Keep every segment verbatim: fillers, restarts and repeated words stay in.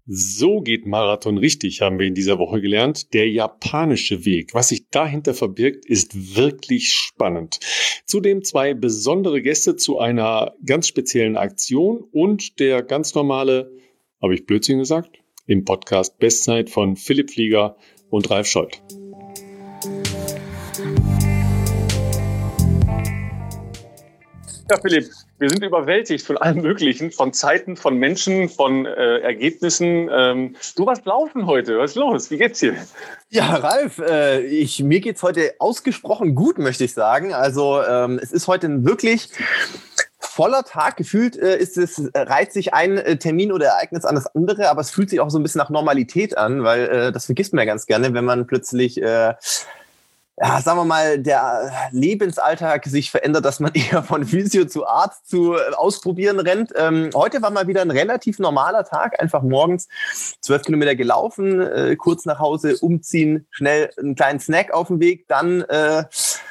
So geht Marathon richtig, haben wir in dieser Woche gelernt. Der japanische Weg. Was sich dahinter verbirgt, ist wirklich spannend. Zudem zwei besondere Gäste zu einer ganz speziellen Aktion und der ganz normale, habe ich Blödsinn gesagt, im Podcast Bestzeit von Philipp Flieger und Ralf Scholz. Ja, Philipp, wir sind überwältigt von allem Möglichen, von Zeiten, von Menschen, von äh, Ergebnissen. Ähm, du warst laufen heute. Was ist los? Wie geht's dir? Ja, Ralf, äh, ich, mir geht's heute ausgesprochen gut, möchte ich sagen. Also ähm, es ist heute ein wirklich voller Tag. Gefühlt äh, ist es, äh, reiht sich ein äh, Termin oder Ereignis an das andere, aber es fühlt sich auch so ein bisschen nach Normalität an, weil äh, das vergisst man ja ganz gerne, wenn man plötzlich... Äh, ja, sagen wir mal, der Lebensalltag sich verändert, dass man eher von Physio zu Arzt zu äh, Ausprobieren rennt. Ähm, heute war mal wieder ein relativ normaler Tag, einfach morgens zwölf Kilometer gelaufen, äh, kurz nach Hause umziehen, schnell einen kleinen Snack auf dem Weg, dann äh,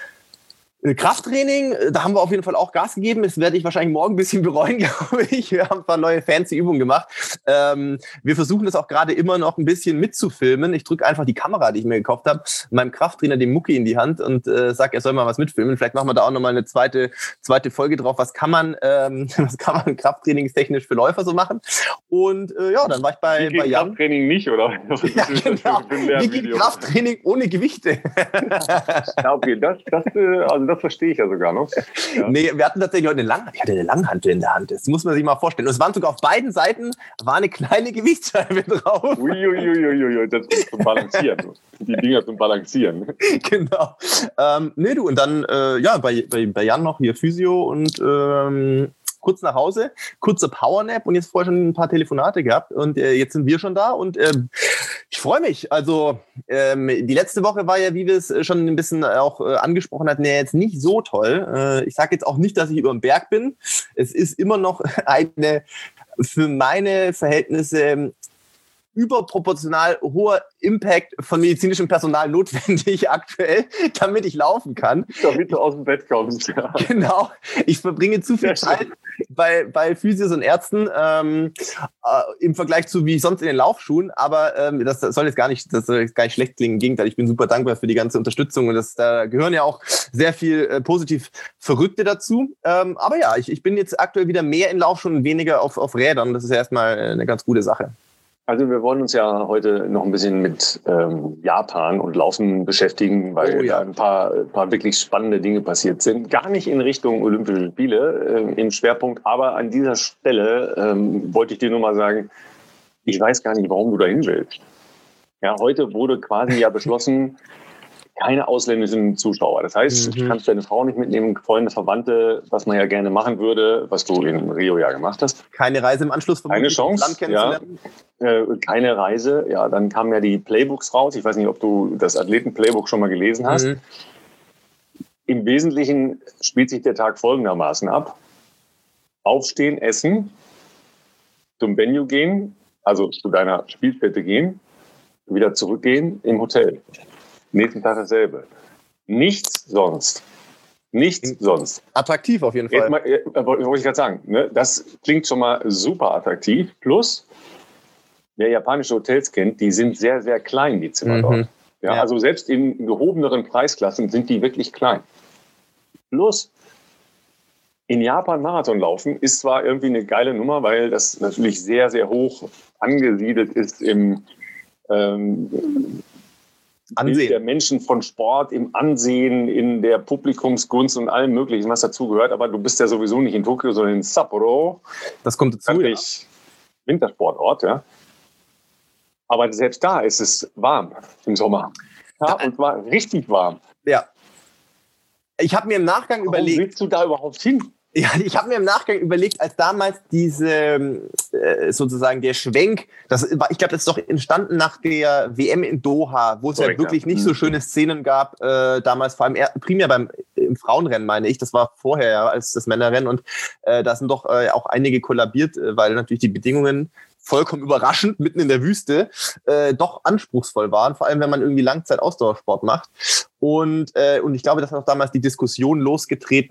Krafttraining, da haben wir auf jeden Fall auch Gas gegeben. Das werde ich wahrscheinlich morgen ein bisschen bereuen, glaube ich. Wir haben ein paar neue fancy Übungen gemacht. Ähm, wir versuchen das auch gerade immer noch ein bisschen mitzufilmen. Ich drücke einfach die Kamera, die ich mir gekauft habe, meinem Krafttrainer, dem Mucki, in die Hand und äh, sage, er soll mal was mitfilmen. Vielleicht machen wir da auch nochmal eine zweite, zweite Folge drauf. Was kann man, ähm, was kann man krafttrainingstechnisch für Läufer so machen? Und äh, ja, dann war ich bei, Wie bei Jan. Krafttraining nicht, oder? Ja, genau. Wie geht Krafttraining ohne Gewichte? Ja, okay, das, das, also das verstehe ich ja sogar noch. Ja. Nee, wir hatten tatsächlich heute eine Langhantel. Ich hatte eine Langhantel in der Hand. Das muss man sich mal vorstellen. Und es waren sogar auf beiden Seiten war eine kleine Gewichtsscheibe drauf. Uiuiuiui, das ist zum Balancieren. Die Dinger zum Balancieren. Genau. Ähm, nee, du, und dann, äh, ja, bei, bei, bei Jan noch hier Physio und ähm, kurz nach Hause, kurzer Powernap und jetzt vorher schon ein paar Telefonate gehabt und äh, jetzt sind wir schon da und äh, ich freue mich. Also ähm, die letzte Woche war ja, wie wir es schon ein bisschen auch äh, angesprochen hatten, ja jetzt nicht so toll. Äh, ich sage jetzt auch nicht, dass ich über dem Berg bin. Es ist immer noch eine für meine Verhältnisse überproportional hoher Impact von medizinischem Personal notwendig aktuell, damit ich laufen kann. Damit du aus dem Bett kommst. Ja. Genau. Ich verbringe zu viel Zeit bei, bei Physios und Ärzten ähm, äh, im Vergleich zu wie sonst in den Laufschuhen. Aber ähm, das soll jetzt gar nicht, das soll jetzt gar nicht schlecht klingen. Im Gegenteil, ich bin super dankbar für die ganze Unterstützung. Und das, da gehören ja auch sehr viel äh, positiv Verrückte dazu. Ähm, aber ja, ich, ich bin jetzt aktuell wieder mehr in Laufschuhen und weniger auf, auf Rädern. Das ist ja erstmal eine ganz gute Sache. Also wir wollen uns ja heute noch ein bisschen mit ähm, Japan und Laufen beschäftigen, weil oh, ja. da ein paar, ein paar wirklich spannende Dinge passiert sind. Gar nicht in Richtung Olympische Spiele äh, im Schwerpunkt, aber an dieser Stelle ähm, wollte ich dir nur mal sagen, ich weiß gar nicht, warum du dahin willst. Ja, heute wurde quasi ja beschlossen, keine ausländischen Zuschauer. Das heißt, mhm. du kannst deine Frau nicht mitnehmen, Freunde, Verwandte, was man ja gerne machen würde, was du in Rio ja gemacht hast. Keine Reise im Anschluss. Keine Chance, Land kennenzulernen. Ja. Äh, keine Reise. Ja, dann kamen ja die Playbooks raus. Ich weiß nicht, ob du das Athleten-Playbook schon mal gelesen hast. Mhm. Im Wesentlichen spielt sich der Tag folgendermaßen ab. Aufstehen, essen, zum Venue gehen, also zu deiner Spielstätte gehen, wieder zurückgehen im Hotel. Nächsten Tag dasselbe. Nichts sonst. Nichts sonst. Attraktiv auf jeden Fall. Jetzt mal, äh, wollte ich gerade sagen, ne? Das klingt schon mal super attraktiv. Plus, wer japanische Hotels kennt, die sind sehr, sehr klein, die Zimmer mhm. dort. Ja, ja. Also selbst in gehobeneren Preisklassen sind die wirklich klein. Plus, in Japan Marathon laufen ist zwar irgendwie eine geile Nummer, weil das natürlich sehr, sehr hoch angesiedelt ist im ähm, Ansehen der Menschen von Sport, im Ansehen, in der Publikumsgunst und allem Möglichen, was dazugehört. Aber du bist ja sowieso nicht in Tokio, sondern in Sapporo. Das kommt dazu, ja. Wintersportort, ja. Aber selbst da ist es warm im Sommer. Ja, und zwar richtig warm. Ja. Ich habe mir im Nachgang Warum überlegt... willst du da überhaupt hin? Ja, ich habe mir im Nachgang überlegt, als damals diese äh, sozusagen der Schwenk, das war, ich glaube, das ist doch entstanden nach der W M in Doha, wo es Correct, ja wirklich ja. nicht so schöne Szenen gab, äh, damals vor allem eher, primär beim im Frauenrennen, meine ich, das war vorher ja als das Männerrennen und äh, da sind doch äh, auch einige kollabiert, äh, weil natürlich die Bedingungen vollkommen überraschend mitten in der Wüste äh, doch anspruchsvoll waren, vor allem wenn man irgendwie Langzeit-Ausdauersport macht und, äh, und ich glaube, das hat auch damals die Diskussion losgetreten,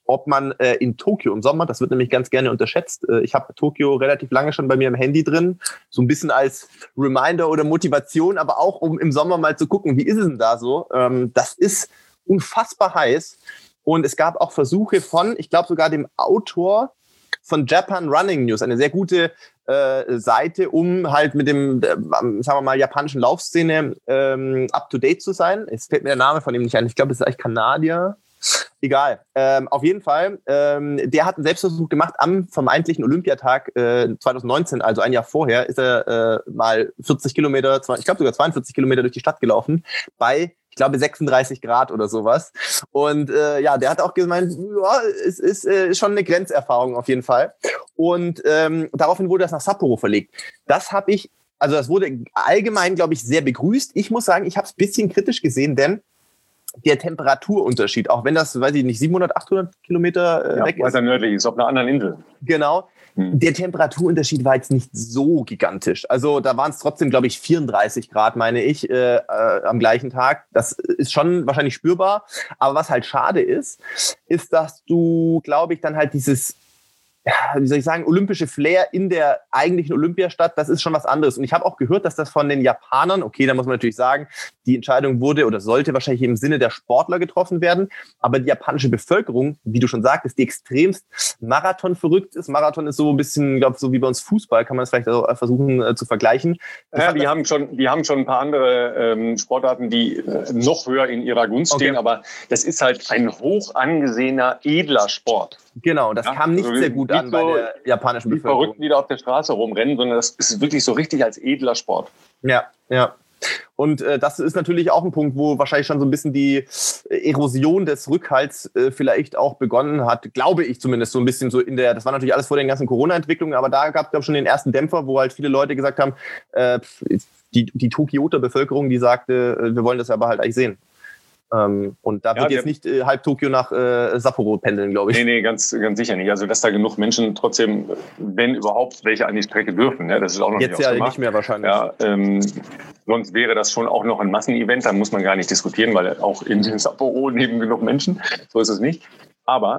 ob man äh, in Tokio im Sommer, das wird nämlich ganz gerne unterschätzt, äh, ich habe Tokio relativ lange schon bei mir im Handy drin, so ein bisschen als Reminder oder Motivation, aber auch um im Sommer mal zu gucken, wie ist es denn da so? Ähm, das ist unfassbar heiß und es gab auch Versuche von, ich glaube sogar dem Autor von Japan Running News, eine sehr gute äh, Seite, um halt mit dem, äh, sagen wir mal, japanischen Laufszene ähm, up-to-date zu sein. Jetzt fällt mir der Name von ihm nicht ein. Ich glaube, es ist eigentlich Kanadier. Egal. Ähm, auf jeden Fall, ähm, der hat einen Selbstversuch gemacht am vermeintlichen Olympiatag äh, zwanzig neunzehn, also ein Jahr vorher, ist er äh, mal vierzig Kilometer, ich glaube sogar zweiundvierzig Kilometer durch die Stadt gelaufen, bei, ich glaube, sechsunddreißig Grad oder sowas. Und äh, ja, der hat auch gemeint, ja, es ist äh, schon eine Grenzerfahrung auf jeden Fall. Und ähm, daraufhin wurde das nach Sapporo verlegt. Das habe ich, also das wurde allgemein, glaube ich, sehr begrüßt. Ich muss sagen, ich habe es ein bisschen kritisch gesehen, denn der Temperaturunterschied, auch wenn das, weiß ich nicht, siebenhundert, achthundert Kilometer äh, ja, weg ist. Weiter nördlich ist, auf einer anderen Insel. Genau. Hm. Der Temperaturunterschied war jetzt nicht so gigantisch. Also da waren es trotzdem, glaube ich, vierunddreißig Grad, meine ich, äh, äh, am gleichen Tag. Das ist schon wahrscheinlich spürbar. Aber was halt schade ist, ist, dass du, glaube ich, dann halt dieses, ja, wie soll ich sagen, olympische Flair in der eigentlichen Olympiastadt, das ist schon was anderes. Und ich habe auch gehört, dass das von den Japanern, okay, da muss man natürlich sagen, die Entscheidung wurde oder sollte wahrscheinlich im Sinne der Sportler getroffen werden, aber die japanische Bevölkerung, wie du schon sagtest, die extremst Marathon verrückt ist. Marathon ist so ein bisschen, glaube ich, so wie bei uns Fußball, kann man es vielleicht auch versuchen äh, zu vergleichen. Das ja, die haben schon, die haben schon ein paar andere ähm, Sportarten, die äh, noch höher in ihrer Gunst okay. stehen, aber das ist halt ein hoch angesehener, edler Sport. Genau, das ja, kam nicht also sehr gut an bei so der japanischen Bevölkerung. Verrückt wieder auf der Straße rumrennen, sondern das ist wirklich so richtig als edler Sport. Ja, ja. Und äh, das ist natürlich auch ein Punkt, wo wahrscheinlich schon so ein bisschen die Erosion des Rückhalts äh, vielleicht auch begonnen hat, glaube ich zumindest so ein bisschen so in der, das war natürlich alles vor den ganzen Corona-Entwicklungen, aber da gab es, glaube ich, schon den ersten Dämpfer, wo halt viele Leute gesagt haben, äh, die, die Tokioter Bevölkerung, die sagte, äh, wir wollen das aber halt eigentlich sehen. Ähm, und da wird ja, jetzt nicht äh, halb Tokio nach äh, Sapporo pendeln, glaube ich. Nee, nee, ganz, ganz sicher nicht. Also, dass da genug Menschen trotzdem, wenn überhaupt, welche an die Strecke dürfen, ne? Das ist auch noch jetzt nicht ja ausgemacht. Nicht mehr wahrscheinlich. Ja, ähm, sonst wäre das schon auch noch ein Massenevent, da muss man gar nicht diskutieren, weil auch in Sapporo leben genug Menschen. So ist es nicht. Aber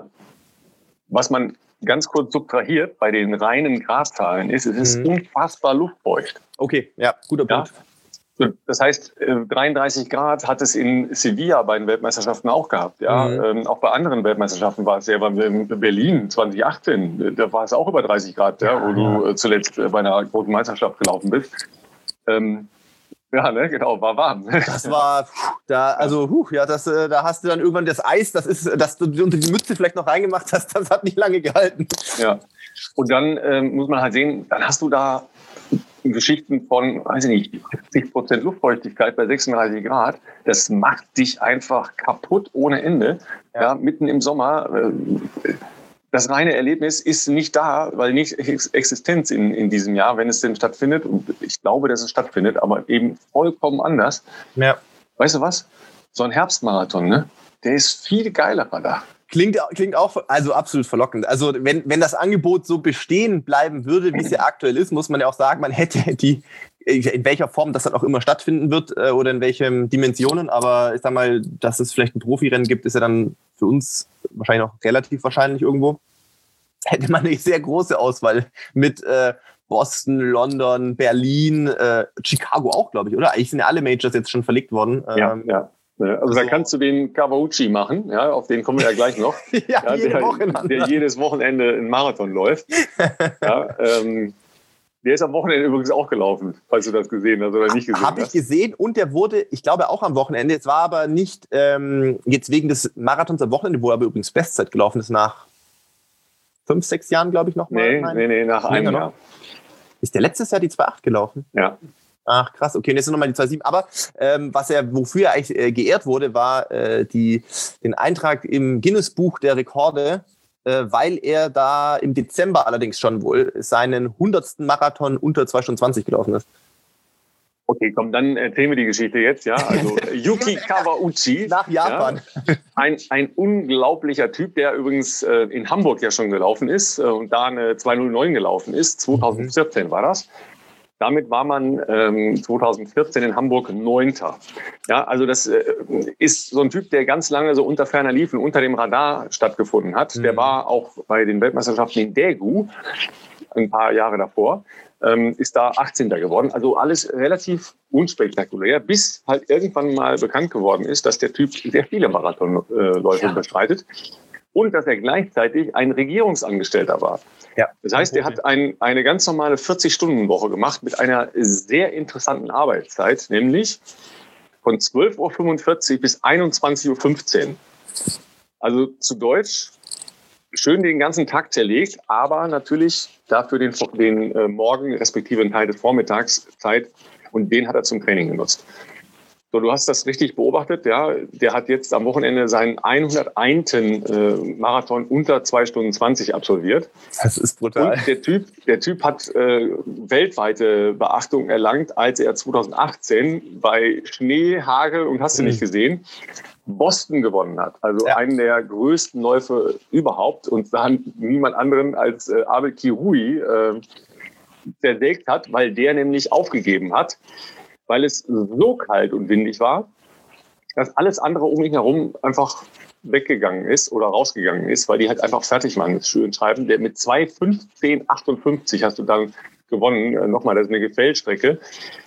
was man ganz kurz subtrahiert bei den reinen Gradzahlen ist, es ist mhm. unfassbar luftfeucht. Okay, ja, guter Punkt. Ja? Das heißt, dreiunddreißig Grad hat es in Sevilla bei den Weltmeisterschaften auch gehabt. Ja? Mhm. Ähm, auch bei anderen Weltmeisterschaften war es ja, in Berlin zwanzig achtzehn, da war es auch über dreißig Grad, ja, wo du zuletzt bei einer großen Meisterschaft gelaufen bist. Ähm, ja, ne, genau, war warm. Das war, da, also, huh, ja, das, da hast du dann irgendwann das Eis, das ist, dass du unter die Mütze vielleicht noch reingemacht hast, das hat nicht lange gehalten. Ja, und dann ähm, muss man halt sehen, dann hast du da Geschichten von, weiß ich nicht, siebzig Prozent Luftfeuchtigkeit bei sechsunddreißig Grad, das macht dich einfach kaputt ohne Ende. Ja, ja mitten im Sommer. Das reine Erlebnis ist nicht da, weil nicht Existenz in, in diesem Jahr, wenn es denn stattfindet. Und ich glaube, dass es stattfindet, aber eben vollkommen anders. Ja. Weißt du was? So ein Herbstmarathon, ne? Der ist viel geiler da. Klingt, klingt auch also absolut verlockend. Also wenn, wenn das Angebot so bestehen bleiben würde, wie es ja aktuell ist, muss man ja auch sagen, man hätte die, in welcher Form das dann auch immer stattfinden wird äh, oder in welchen Dimensionen. Aber ich sag mal, dass es vielleicht ein Profirennen gibt, ist ja dann für uns wahrscheinlich noch relativ wahrscheinlich irgendwo. Hätte man eine sehr große Auswahl mit äh, Boston, London, Berlin, äh, Chicago auch, glaube ich, oder? Eigentlich sind ja alle Majors jetzt schon verlegt worden. Ja, ähm, ja. Also, also da kannst du den Kawauchi machen, ja, auf den kommen wir ja gleich noch. ja, ja, jede der, Woche der jedes Wochenende einen Marathon läuft. ja, ähm, der ist am Wochenende übrigens auch gelaufen, falls du das gesehen hast oder nicht gesehen Hab hast. Habe ich gesehen und der wurde, ich glaube auch am Wochenende, es war aber nicht ähm, jetzt wegen des Marathons am Wochenende, wo er aber übrigens Bestzeit gelaufen ist nach fünf, sechs Jahren, glaube ich, nochmal. Nee, nee, nee, nach einem Jahr. Ist der letztes Jahr die zwei acht gelaufen? Ja. Ach krass, okay, und jetzt nochmal die zwei sieben. Aber ähm, was er, wofür er eigentlich äh, geehrt wurde, war äh, die, den Eintrag im Guinness-Buch der Rekorde, äh, weil er da im Dezember allerdings schon wohl seinen hundertsten Marathon unter zwei Stunden zwanzig gelaufen ist. Okay, komm, dann erzählen wir die Geschichte jetzt. Ja, also Yuki Kawauchi. Nach Japan. Ja, ein, ein unglaublicher Typ, der übrigens äh, in Hamburg ja schon gelaufen ist äh, und da eine zwei null neun gelaufen ist. zwanzig vierzehn war das. Damit war man ähm, zweitausendvierzehn in Hamburg Neunter. Ja, also das äh, ist so ein Typ, der ganz lange so unter ferner Liefen, unter dem Radar stattgefunden hat. Mhm. Der war auch bei den Weltmeisterschaften in Daegu ein paar Jahre davor, ähm, ist da achtzehnter geworden. Also alles relativ unspektakulär, bis halt irgendwann mal bekannt geworden ist, dass der Typ sehr viele Marathonläufe ja. bestreitet. Und dass er gleichzeitig ein Regierungsangestellter war. Ja. Das heißt, er hat ein, eine ganz normale vierzig-Stunden-Woche gemacht mit einer sehr interessanten Arbeitszeit, nämlich von zwölf Uhr fünfundvierzig bis einundzwanzig Uhr fünfzehn. Also zu Deutsch, schön den ganzen Tag zerlegt, aber natürlich dafür den, den äh, Morgen respektive einen Teil des Vormittags Zeit und den hat er zum Training genutzt. So, du hast das richtig beobachtet, ja. Der hat jetzt am Wochenende seinen hunderteinten Äh, Marathon unter zwei Stunden zwanzig absolviert. Das ist brutal. Und der Typ, der Typ hat äh, weltweite Beachtung erlangt, als er zweitausendachtzehn bei Schnee, Hagel und hast du mhm. nicht gesehen, Boston gewonnen hat. Also ja. einen der größten Läufe überhaupt und dann niemand anderen als äh, Abel Kirui äh, zersägt hat, weil der nämlich aufgegeben hat, weil es so kalt und windig war, dass alles andere um ihn herum einfach weggegangen ist oder rausgegangen ist, weil die halt einfach fertig waren. Das schön schreiben. Der mit zwei fünfzehn achtundfünfzig hast du dann gewonnen. Nochmal, das ist eine Gefällstrecke,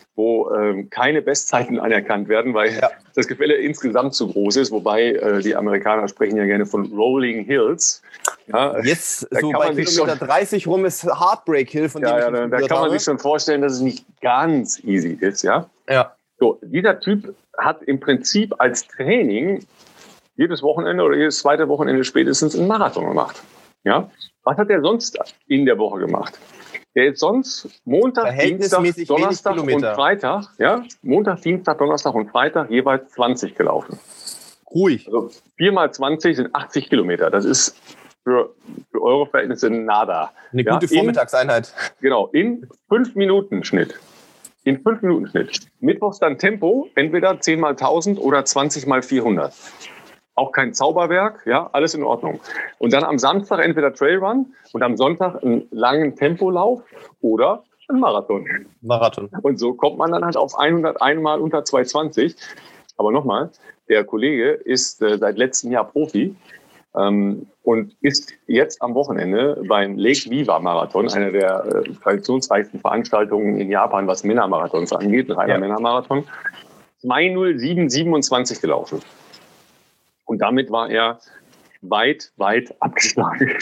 wo ähm, keine Bestzeiten anerkannt werden, weil ja. das Gefälle insgesamt zu groß ist. Wobei äh, die Amerikaner sprechen ja gerne von Rolling Hills. Ja, jetzt so bei Kilometer dreißig rum ist Heartbreak Hill, von dem ja, ich ja, da, da kann man habe. sich schon vorstellen, dass es nicht ganz easy ist. Ja? Ja. So, dieser Typ hat im Prinzip als Training jedes Wochenende oder jedes zweite Wochenende spätestens einen Marathon gemacht. Ja? Was hat er sonst in der Woche gemacht? Der ist sonst Montag, Dienstag, Donnerstag und Freitag, ja, Montag, Dienstag, Donnerstag und Freitag jeweils zwanzig gelaufen. Ruhig. Also vier mal zwanzig sind achtzig Kilometer. Das ist für, für eure Verhältnisse nada. Eine ja, gute Vormittagseinheit. In, genau, in fünf Minuten Schnitt. In fünf Minuten Schnitt. Mittwochs dann Tempo, entweder zehn mal tausend oder zwanzig mal vierhundert. Auch kein Zauberwerk, ja, alles in Ordnung. Und dann am Samstag entweder Trailrun und am Sonntag einen langen Tempolauf oder einen Marathon. Marathon. Und so kommt man dann halt auf hunderteins Mal unter zweihundertzwanzig. Aber nochmal, der Kollege ist äh, seit letztem Jahr Profi ähm, und ist jetzt am Wochenende beim Lake Viva Marathon, einer der äh, traditionsreichsten Veranstaltungen in Japan, was Männermarathons angeht, ein reiner ja. Männermarathon, zwei null sieben siebenundzwanzig gelaufen. Und damit war er weit, weit abgeschlagen.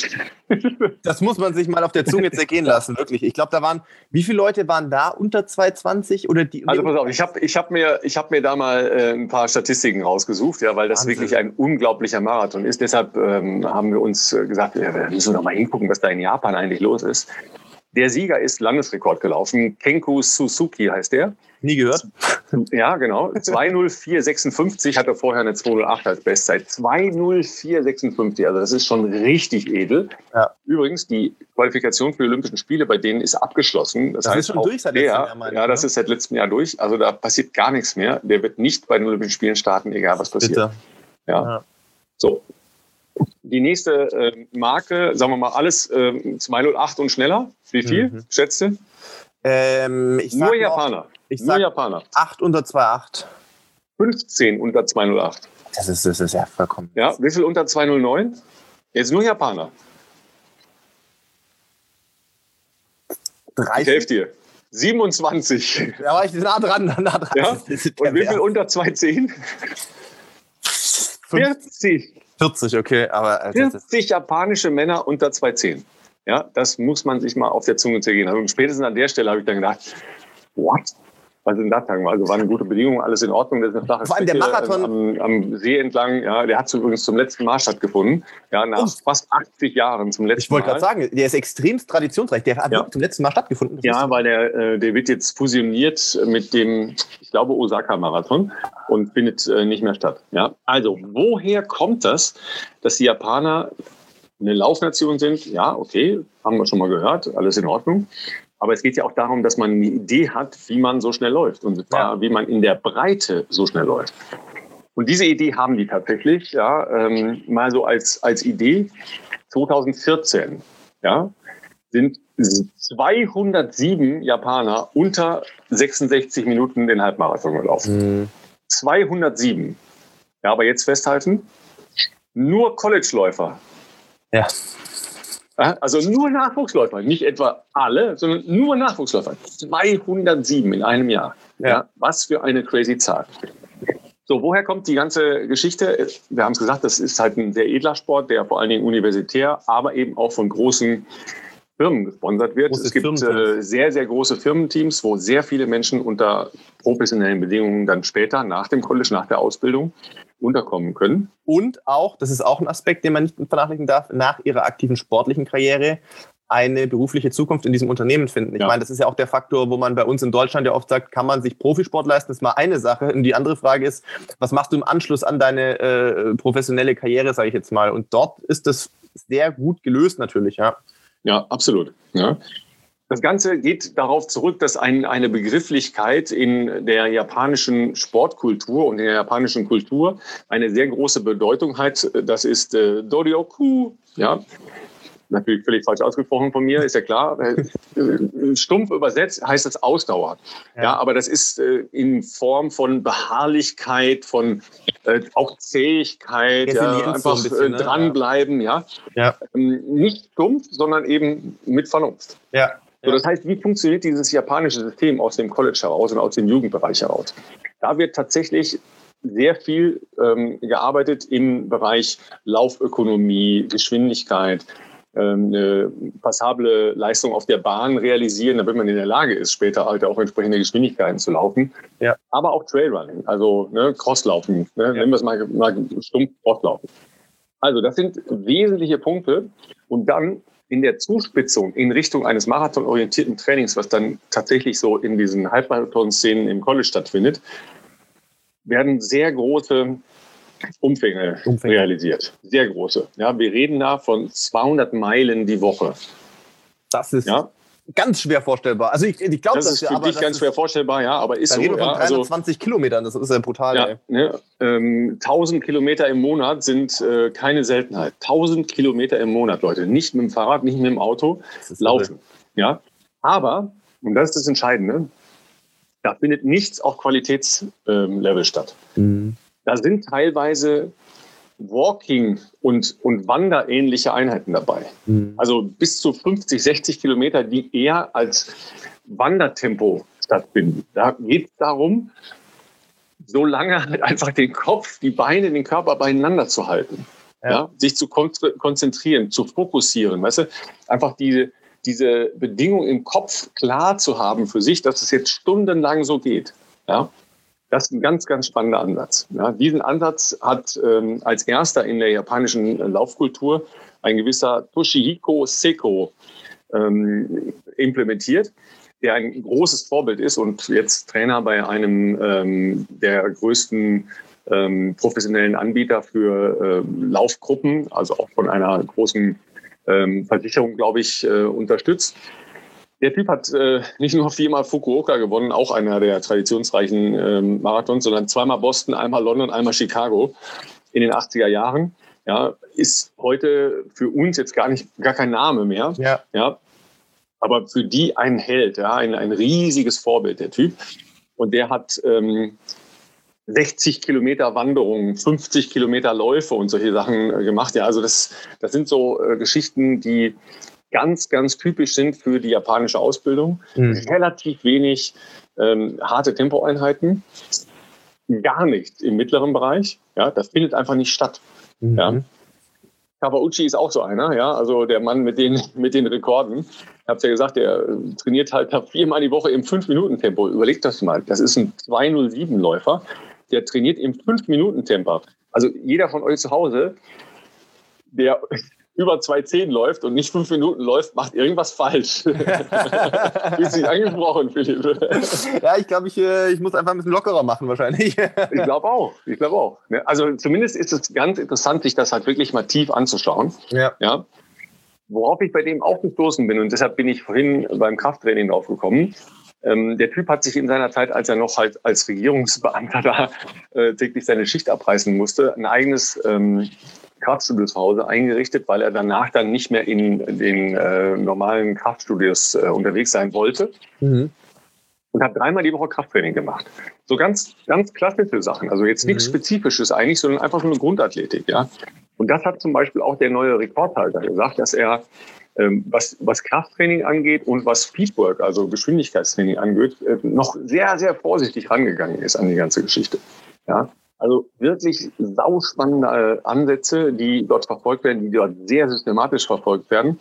Das muss man sich mal auf der Zunge zergehen lassen, wirklich. Ich glaube, da waren, wie viele Leute waren da unter zwei zwanzig? Oder die, also pass auf, ich habe ich hab mir, ich hab mir da mal äh, ein paar Statistiken rausgesucht, ja, weil das Wahnsinn. Wirklich ein unglaublicher Marathon ist. Deshalb ähm, haben wir uns äh, gesagt, ja, wir müssen doch mal hingucken, was da in Japan eigentlich los ist. Der Sieger ist Landesrekord gelaufen. Kenku Suzuki heißt der. Nie gehört. Ja, genau. zwei null vier sechsundfünfzig hatte vorher eine zwei null acht als Bestzeit. zwei null vier sechsundfünfzig, also das ist schon richtig edel. Ja. Übrigens, die Qualifikation für die Olympischen Spiele bei denen ist abgeschlossen. Das, das heißt, ist schon durch seit letztem Jahr, meine ich, ja, das ist seit letztem Jahr durch. Also da passiert gar nichts mehr. Der wird nicht bei den Olympischen Spielen starten, egal was passiert. Bitte. Ja. ja. So. Die nächste äh, Marke, sagen wir mal, alles äh, zwei null acht und schneller. Wie viel, mhm. schätzt du? Ähm, ich Nur Japaner. Ich Nur sag Japaner. acht unter zwei Komma acht. fünfzehn unter zwei null acht. Das ist, das ist ja vollkommen. Ja, wie viel unter zwei null neun? Jetzt nur Japaner. dreißig. Ich helfe dir. siebenundzwanzig. Da war ich nah dran. Nah dran. Ja? Und wie viel unter zwei zehn? vierzig. vierzig, okay. Aber vierzig japanische Männer unter zwei zehn. Ja, das muss man sich mal auf der Zunge zergehen. Also spätestens an der Stelle habe ich dann gedacht, what? Was sind das? Also waren gute Bedingungen, alles in Ordnung. Das ist eine flache Vor allem der Marathon am, am See entlang. Ja, der hat übrigens zum letzten Mal stattgefunden. Ja, nach oh. fast achtzig Jahren zum letzten Mal. Ich wollte gerade sagen, der ist extremst traditionsreich. Der hat ja. zum letzten Mal stattgefunden. Ja, weil der, der wird jetzt fusioniert mit dem, ich glaube, Osaka-Marathon und findet nicht mehr statt. Ja, also woher kommt das, dass die Japaner eine Laufnation sind? Ja, okay, haben wir schon mal gehört, alles in Ordnung. Aber es geht ja auch darum, dass man eine Idee hat, wie man so schnell läuft. Und zwar, ja. wie man in der Breite so schnell läuft. Und diese Idee haben die tatsächlich, ja, ähm, mal so als, als Idee. zweitausendvierzehn, ja, sind zweihundertsieben Japaner unter sechsundsechzig Minuten den Halbmarathon gelaufen. Mhm. zweihundertsieben. Ja, aber jetzt festhalten, nur College-Läufer. Ja. Also nur Nachwuchsläufer, nicht etwa alle, sondern nur Nachwuchsläufer. zweihundertsieben in einem Jahr. Ja. Ja, was für eine crazy Zahl. So, woher kommt die ganze Geschichte? Wir haben es gesagt, das ist halt ein sehr edler Sport, der vor allen Dingen universitär, aber eben auch von großen Firmen gesponsert wird. Großes es gibt äh, sehr, sehr große Firmenteams, wo sehr viele Menschen unter professionellen Bedingungen dann später, nach dem College, nach der Ausbildung, unterkommen können. Und auch, das ist auch ein Aspekt, den man nicht vernachlässigen darf, nach ihrer aktiven sportlichen Karriere eine berufliche Zukunft in diesem Unternehmen finden. Ich ja. meine, das ist ja auch der Faktor, wo man bei uns in Deutschland ja oft sagt, kann man sich Profisport leisten? Das ist mal eine Sache. Und die andere Frage ist, was machst du im Anschluss an deine äh, professionelle Karriere, sage ich jetzt mal. Und dort ist das sehr gut gelöst natürlich, ja. Ja, absolut. Ja. Das Ganze geht darauf zurück, dass ein, eine Begrifflichkeit in der japanischen Sportkultur und in der japanischen Kultur eine sehr große Bedeutung hat. Das ist äh, Doryoku. Ja. Natürlich völlig falsch ausgesprochen von mir, ist ja klar. Stumpf übersetzt heißt das Ausdauer. Ja, ja, aber das ist äh, in Form von Beharrlichkeit, von äh, auch Zähigkeit, ja, einfach so ein bisschen, äh, dranbleiben. Ne? Ja. Ja. Ähm, nicht stumpf, sondern eben mit Vernunft. Ja. So, das heißt, wie funktioniert dieses japanische System aus dem College heraus und aus dem Jugendbereich heraus? Da wird tatsächlich sehr viel ähm, gearbeitet im Bereich Laufökonomie, Geschwindigkeit, eine passable Leistung auf der Bahn realisieren, damit man in der Lage ist, später halt auch entsprechende Geschwindigkeiten zu laufen. Ja. Aber auch Trailrunning, also ne, Crosslaufen, ne, ja. nennen wir es mal, mal stumpf Crosslaufen. Also das sind wesentliche Punkte. Und dann in der Zuspitzung in Richtung eines marathonorientierten Trainings, was dann tatsächlich so in diesen Halbmarathon-Szenen im College stattfindet, werden sehr große Umfänge, Umfänge realisiert. Sehr große. Ja, wir reden da von zweihundert Meilen die Woche. Das ist ja ganz schwer vorstellbar. Also ich, ich glaube, das, das ist für aber, dich ganz ist, schwer vorstellbar, ja, aber ist da so. Da reden wir von ja, dreihundertzwanzig also, Kilometern, das ist ja brutal. Ja, ne, ähm, tausend Kilometer im Monat sind äh, keine Seltenheit. tausend Kilometer im Monat, Leute. Nicht mit dem Fahrrad, nicht mit dem Auto, laufen. Ja, aber, und das ist das Entscheidende, da findet nichts auf Qualitätslevel ähm, statt. Mhm. Da sind teilweise Walking- und, und Wanderähnliche Einheiten dabei. Mhm. Also bis zu fünfzig, sechzig Kilometer, die eher als Wandertempo stattfinden. Da geht es darum, so lange halt einfach den Kopf, die Beine, den Körper beieinander zu halten. Ja. Ja, sich zu kon- konzentrieren, zu fokussieren. Weißt du? Einfach diese, diese Bedingung im Kopf klar zu haben für sich, dass es jetzt stundenlang so geht. Ja. Das ist ein ganz, ganz spannender Ansatz. Ja, diesen Ansatz hat ähm, als erster in der japanischen Laufkultur ein gewisser Toshihiko Seko ähm, implementiert, der ein großes Vorbild ist und jetzt Trainer bei einem ähm, der größten ähm, professionellen Anbieter für äh, Laufgruppen, also auch von einer großen ähm, Versicherung, glaube ich, äh, unterstützt. Der Typ hat äh, nicht nur viermal Fukuoka gewonnen, auch einer der traditionsreichen ähm, Marathons, sondern zweimal Boston, einmal London, einmal Chicago in den achtziger Jahren. Ja, ist heute für uns jetzt gar nicht gar kein Name mehr. Ja. Ja, aber für die ein Held, ja, ein, ein riesiges Vorbild, der Typ. Und der hat ähm, sechzig Kilometer Wanderungen, fünfzig Kilometer Läufe und solche Sachen äh, gemacht. Ja, also das, das sind so äh, Geschichten, die ganz, ganz typisch sind für die japanische Ausbildung. Mhm. Relativ wenig ähm, harte Tempoeinheiten. Gar nicht im mittleren Bereich. Ja, das findet einfach nicht statt. Mhm. Ja. Kawauchi ist auch so einer, ja, also der Mann mit den, mit den Rekorden. Ich habe es ja gesagt, der trainiert halt viermal die Woche im fünf Minuten Tempo. Überlegt das mal. Das ist ein zwei null sieben Läufer. Der trainiert im fünf Minuten Tempo. Also jeder von euch zu Hause, der über zwei zehn läuft und nicht fünf Minuten läuft, macht irgendwas falsch. Du bist nicht angesprochen, Philipp. Ja, ich glaube, ich, ich muss einfach ein bisschen lockerer machen wahrscheinlich. Ich glaube auch. Ich glaube auch. Also zumindest ist es ganz interessant, sich das halt wirklich mal tief anzuschauen. Ja. Ja. Worauf ich bei dem auch gestoßen bin, und deshalb bin ich vorhin beim Krafttraining draufgekommen. Ähm, der Typ hat sich in seiner Zeit, als er noch halt als Regierungsbeamter da äh, täglich seine Schicht abreißen musste, ein eigenes ähm, Kraftstudio zu Hause eingerichtet, weil er danach dann nicht mehr in den äh, normalen Kraftstudios äh, unterwegs sein wollte. Mhm. Und habe dreimal die Woche Krafttraining gemacht. So ganz, ganz klassische Sachen. Also jetzt nichts mhm. Spezifisches eigentlich, sondern einfach so eine Grundathletik. Ja? Und das hat zum Beispiel auch der neue Rekordhalter gesagt, dass er, ähm, was, was Krafttraining angeht und was Speedwork, also Geschwindigkeitstraining angeht, äh, noch sehr, sehr vorsichtig rangegangen ist an die ganze Geschichte. Ja? Also wirklich sauspannende Ansätze, die dort verfolgt werden, die dort sehr systematisch verfolgt werden.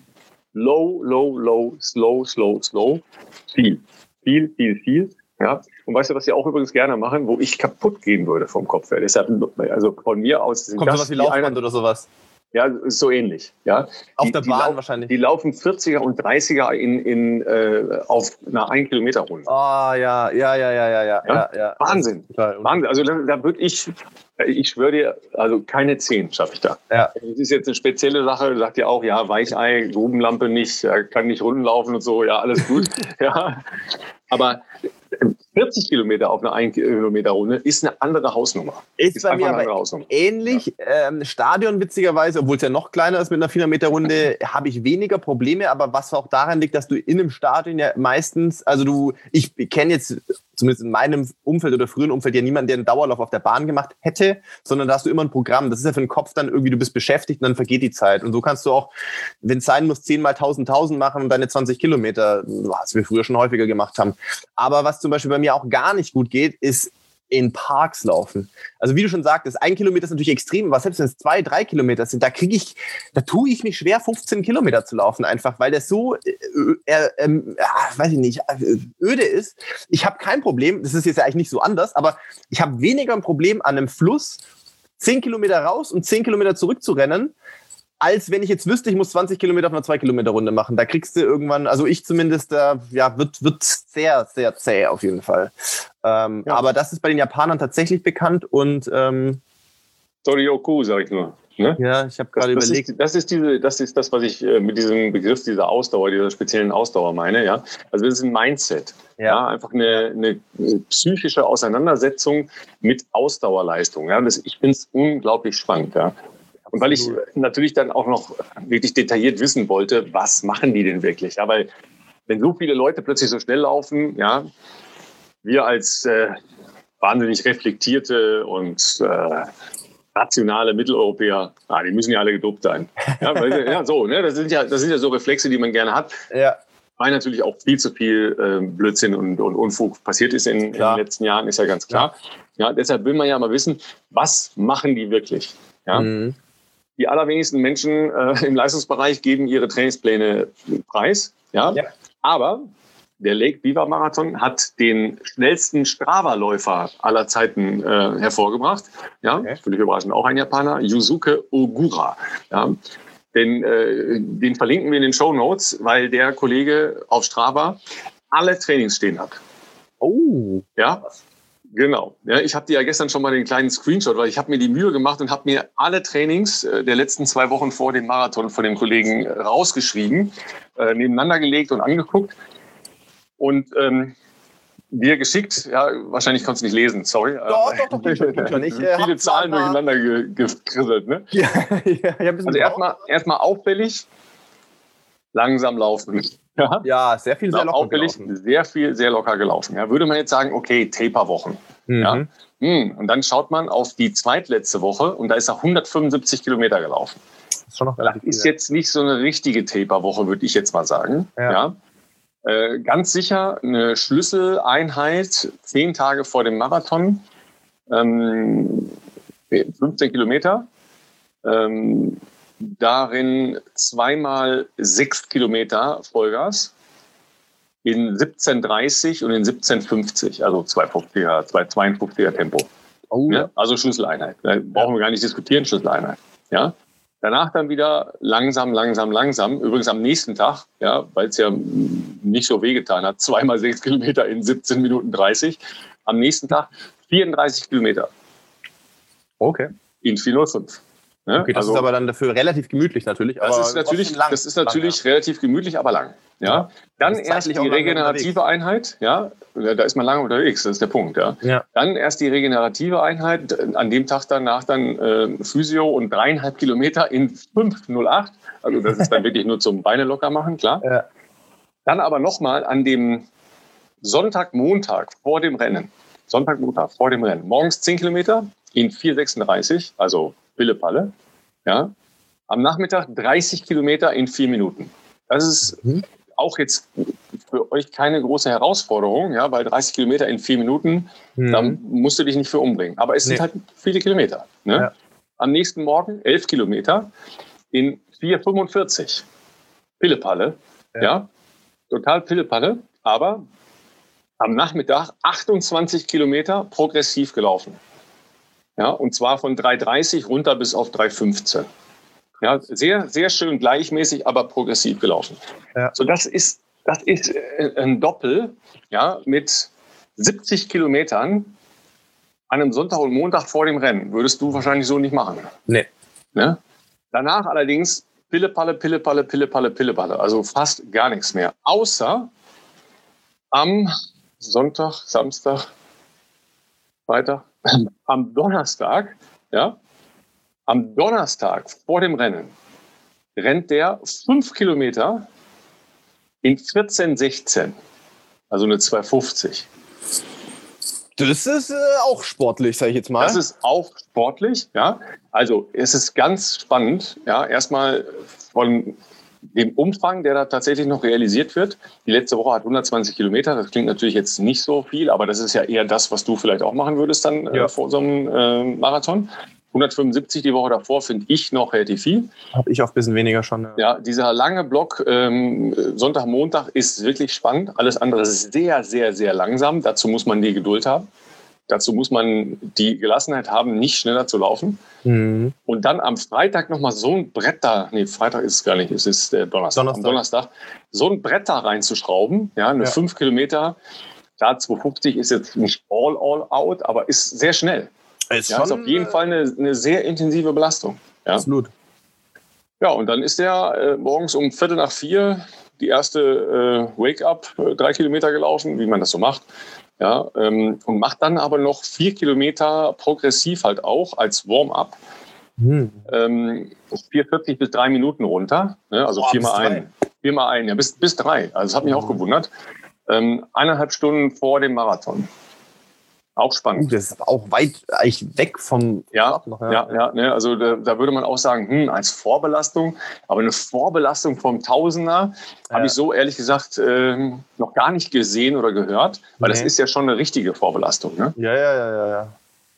Low, low, low, slow, slow, slow. Viel, viel, viel, viel. Ja. Und weißt du, was sie auch übrigens gerne machen, wo ich kaputt gehen würde vom Kopf her? Deshalb, also von mir aus sind Kommt das sowas wie Laufband oder sowas? Ja, ist so ähnlich. Ja. Auf die, der die Bahn lau- wahrscheinlich. Die laufen vierziger und dreißiger in, in, äh, auf einer ein Kilometer Runde. Ah, ja, ja, ja, ja, ja, ja, ja, ja. Wahnsinn. Wahnsinn. Also da, da würde ich, ich schwöre dir, also keine zehn schaffe ich da. Ja. Das ist jetzt eine spezielle Sache, sagt ihr auch, ja, Weichei, Grubenlampe nicht, kann nicht Runden laufen und so, ja, alles gut. Ja. Aber vierzig Kilometer auf einer ein Kilometer Runde ist eine andere Hausnummer. Ist, ist bei mir aber ähnlich. Ja. Ähm, Stadion witzigerweise, obwohl es ja noch kleiner ist mit einer vierhundert Meter Runde, habe ich weniger Probleme. Aber was auch daran liegt, dass du in einem Stadion ja meistens, also du, ich kenne jetzt zumindest in meinem Umfeld oder früheren Umfeld ja niemanden, der einen Dauerlauf auf der Bahn gemacht hätte, sondern da hast du immer ein Programm. Das ist ja für den Kopf dann irgendwie, du bist beschäftigt und dann vergeht die Zeit. Und so kannst du auch, wenn es sein muss, zehn mal tausend, tausend machen und deine zwanzig Kilometer, was wir früher schon häufiger gemacht haben. Aber was zum Beispiel bei mir auch gar nicht gut geht, ist in Parks laufen. Also wie du schon sagtest, ein Kilometer ist natürlich extrem, aber selbst wenn es zwei, drei Kilometer sind, da kriege ich, da tue ich mich schwer, fünfzehn Kilometer zu laufen, einfach, weil das so, äh, äh, äh, weiß ich nicht, äh, öde ist. Ich habe kein Problem, das ist jetzt ja eigentlich nicht so anders, aber ich habe weniger ein Problem, an einem Fluss zehn Kilometer raus und zehn Kilometer zurückzurennen, als wenn ich jetzt wüsste, ich muss zwanzig Kilometer auf einer zwei Kilometer Runde machen. Da kriegst du irgendwann, also ich zumindest, äh, ja, wird, wird sehr, sehr zäh auf jeden Fall. Ähm, ja. Aber das ist bei den Japanern tatsächlich bekannt und ähm, Soryoku, sag ich nur. Ne? Ja, ich habe gerade überlegt. Ist, das, ist diese, das ist das, was ich äh, mit diesem Begriff dieser Ausdauer, dieser speziellen Ausdauer meine. Ja? Also das ist ein Mindset. Ja. Ja? Einfach eine, eine psychische Auseinandersetzung mit Ausdauerleistung. Ja? Das, ich finde es unglaublich spannend. Ja? Und weil ich natürlich dann auch noch wirklich detailliert wissen wollte, was machen die denn wirklich? Ja, weil wenn so viele Leute plötzlich so schnell laufen, ja, wir als äh, wahnsinnig reflektierte und äh, rationale Mitteleuropäer, ah, die müssen ja alle gedopt sein. Ja, weil, ja so, ne, das sind ja, das sind ja so Reflexe, die man gerne hat. Ja. Weil natürlich auch viel zu viel äh, Blödsinn und, und Unfug passiert ist in, in den letzten Jahren, ist ja ganz klar. Ja. Ja, deshalb will man ja mal wissen, was machen die wirklich? Ja. Mhm. Die allerwenigsten Menschen äh, im Leistungsbereich geben ihre Trainingspläne preis. Ja? Ja. Aber der Lake Biwa Marathon hat den schnellsten Strava-Läufer aller Zeiten äh, hervorgebracht. Ja? Okay. Völlig überraschend auch ein Japaner, Yusuke Ogura. Ja? Den, äh, den verlinken wir in den Shownotes, weil der Kollege auf Strava alle Trainings stehen hat. Oh, ja. Genau. Ja, ich habe dir ja gestern schon mal den kleinen Screenshot, weil ich habe mir die Mühe gemacht und habe mir alle Trainings äh, der letzten zwei Wochen vor dem Marathon von dem Kollegen äh, rausgeschrieben, äh, nebeneinander gelegt und angeguckt und ähm, dir geschickt. Ja, wahrscheinlich konntest du nicht lesen, sorry. Doch, doch, doch, doch, doch schon. Ich, äh, viele Zahlen durcheinander ge- gekrisselt, ne? Ja, ja, ich also erstmal erstmal auffällig, langsam laufen. Ja, ja, sehr viel, sehr locker auffällig, gelaufen. Sehr viel, sehr locker gelaufen. Ja, würde man jetzt sagen, okay, Taper-Wochen. Mhm. Ja. Und dann schaut man auf die zweitletzte Woche und da ist er hundertfünfundsiebzig Kilometer gelaufen. Das ist, schon noch das ist jetzt nicht so eine richtige Taper-Woche, würde ich jetzt mal sagen. Ja. Ja. Äh, ganz sicher eine Schlüsseleinheit, zehn Tage vor dem Marathon, ähm, fünfzehn Kilometer. Ähm, Darin zweimal sechs Kilometer Vollgas in siebzehn dreißig und in siebzehn fünfzig, also zwei fünfziger, zwei zweiundfünfziger Tempo. Oh. Ja, also Schlüsseleinheit. Da brauchen wir gar nicht diskutieren, Schlüsseleinheit. Ja. Danach dann wieder langsam, langsam, langsam. Übrigens am nächsten Tag, ja, weil es ja nicht so wehgetan hat, zweimal sechs Kilometer in siebzehn Minuten dreißig. Am nächsten Tag vierunddreißig Kilometer. Okay. In vier null fünf. Ne? Okay, das also, ist aber dann dafür relativ gemütlich natürlich. Das aber ist natürlich, lang, das ist natürlich lang, ja. relativ gemütlich, aber lang. Ja? Ja. Dann erst die regenerative Einheit. Ja? Da ist man lange unterwegs, das ist der Punkt. Ja? Ja. Dann erst die regenerative Einheit. An dem Tag danach dann äh, Physio und dreieinhalb Kilometer in fünf null acht. Also das ist dann wirklich nur zum Beine locker machen, klar. Ja. Dann aber nochmal an dem Sonntag, Montag vor dem Rennen. Sonntag, Montag vor dem Rennen. Morgens zehn Kilometer in vier sechsunddreißig, also Pille-Palle. Ja. Am Nachmittag dreißig Kilometer in vier Minuten. Das ist mhm. auch jetzt für euch keine große Herausforderung, ja, weil dreißig Kilometer in vier Minuten, mhm. da musst du dich nicht für umbringen. Aber es nee. sind halt viele Kilometer. Ne? Ja. Am nächsten Morgen elf Kilometer in vier fünfundvierzig. Pille-Palle. Ja. ja. Total Pille-Palle. Aber am Nachmittag achtundzwanzig Kilometer progressiv gelaufen. Ja, und zwar von drei dreißig runter bis auf drei fünfzehn. Ja, sehr, sehr schön gleichmäßig, aber progressiv gelaufen. Ja. So, das ist, das ist ein Doppel, ja, mit siebzig Kilometern an einem Sonntag und Montag vor dem Rennen. Würdest du wahrscheinlich so nicht machen. Nee. Ne? Danach allerdings Pille-Palle, Pille-Palle, Pille-Palle, Pille-Palle. Also fast gar nichts mehr. Außer am Sonntag, Samstag, Freitag, am Donnerstag, ja, am Donnerstag vor dem Rennen rennt der fünf Kilometer in vierzehn sechzehn, also eine zwei fünfzig. Das ist äh, auch sportlich, sage ich jetzt mal. Das ist auch sportlich, ja. Also es ist ganz spannend, ja, erstmal von dem Umfang, der da tatsächlich noch realisiert wird. Die letzte Woche hat hundertzwanzig Kilometer. Das klingt natürlich jetzt nicht so viel, aber das ist ja eher das, was du vielleicht auch machen würdest dann ja. äh, vor so einem äh, Marathon. hundertfünfundsiebzig die Woche davor finde ich noch relativ viel. Habe ich auch ein bisschen weniger schon. Ja, ja dieser lange Block ähm, Sonntag, Montag ist wirklich spannend. Alles andere ist sehr, sehr, sehr langsam. Dazu muss man die Geduld haben. Dazu muss man die Gelassenheit haben, nicht schneller zu laufen. Mhm. Und dann am Freitag nochmal so ein Brett da, nee, Freitag ist es gar nicht, es ist äh, Donnerstag, Donnerstag. Am Donnerstag, so ein Brett da reinzuschrauben, ja, eine ja. fünf Kilometer, da zwei fünfzig ist jetzt nicht all, all out, aber ist sehr schnell. Ist, ja, schon, ist auf jeden äh, Fall eine, eine sehr intensive Belastung. Ja. Absolut. Ja, und dann ist der äh, morgens um Viertel nach vier die erste äh, Wake-up, äh, drei Kilometer gelaufen, wie man das so macht. Ja, ähm, und macht dann aber noch vier Kilometer progressiv halt auch als Warm-up. Hm. Ähm, vier vierzig bis drei Minuten runter. Ne? Also Boah, viermal ein. Viermal ein, ja, bis, bis drei. Also das hat mich auch gewundert. Ähm, eineinhalb Stunden vor dem Marathon. Auch spannend. Uh, das ist aber auch weit eigentlich weg vom ja, noch, ja, ja, ja, ne, also da, da würde man auch sagen, hm, als Vorbelastung, aber eine Vorbelastung vom Tausender ja. habe ich so ehrlich gesagt ähm, noch gar nicht gesehen oder gehört, weil nee. das ist ja schon eine richtige Vorbelastung. Ne? Ja, ja, ja, ja, ja.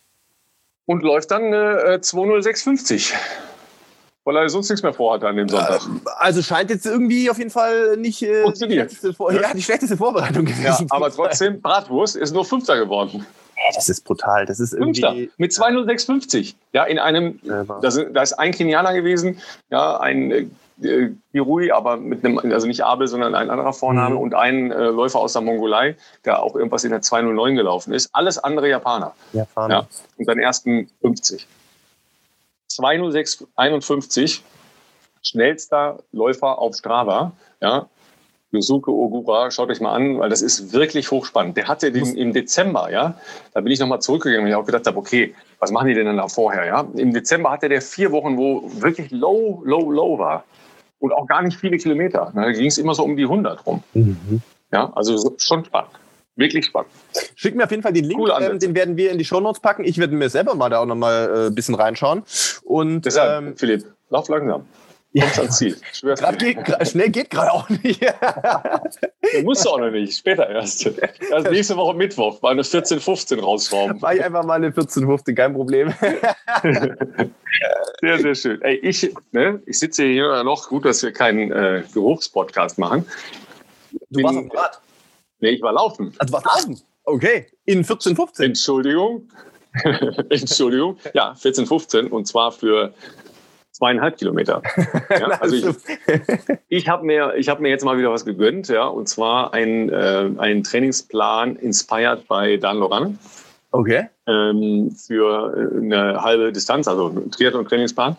Und läuft dann äh, zwei null sechs fünfzig. Weil er sonst nichts mehr vorhat an dem Sonntag. Also scheint jetzt irgendwie auf jeden Fall nicht äh, die, schlechteste Vor- ja, die schlechteste Vorbereitung gewesen. Ja, aber trotzdem, Bratwurst ist nur Fünfter geworden. Das ist brutal. Das ist irgendwie Fünfter mit zwei null sechs fünfzig. Ja, in einem, da ist, da ist ein Kenianer gewesen, ja, ein äh, Kirui, aber mit einem, also nicht Abel, sondern ein anderer Vorname mhm. und ein äh, Läufer aus der Mongolei, der auch irgendwas in der zwei null neun gelaufen ist. Alles andere Japaner. Japaner. Ja, und dann ersten fünfzig. zwei null sechs einundfünfzig, schnellster Läufer auf Strava, ja. Yosuke Ogura, schaut euch mal an, weil das ist wirklich hochspannend. Der hatte den im Dezember, ja, da bin ich nochmal zurückgegangen, weil ich auch gedacht habe, okay, was machen die denn dann da vorher, ja? Im Dezember hatte der vier Wochen, wo wirklich low, low, low war und auch gar nicht viele Kilometer. Da ging es immer so um die hundert rum. Mhm. Ja, also schon spannend. Wirklich spannend. Schick mir auf jeden Fall den Link, ähm, den werden wir in die Shownotes packen. Ich werde mir selber mal da auch nochmal äh, ein bisschen reinschauen. Und, Deshalb, ähm, Philipp, lauf langsam. Kommst ans Ziel. Geht, grad, schnell geht gerade auch nicht. Du musst auch noch nicht, später erst. Also nächste Woche Mittwoch, mal eine vierzehn fünfzehn rausschrauben. Mach ich einfach mal eine vierzehn fünfzehn, kein Problem. Sehr, sehr schön. Ey, ich, ne, ich sitze hier noch, gut, dass wir keinen äh, Geruchspodcast machen. Du In, warst am Rad? Nee, ich war laufen. Ah, du warst laufen? Okay, in vierzehn fünfzehn. Entschuldigung. Entschuldigung. Ja, vierzehn fünfzehn und zwar für zweieinhalb Kilometer. Ja, also ich, ich habe mir, ich hab mir jetzt mal wieder was gegönnt, ja, und zwar ein, äh, ein Trainingsplan inspired by Dan Loran. Okay. Ähm, für eine halbe Distanz, also ein Triathlon-Trainingsplan.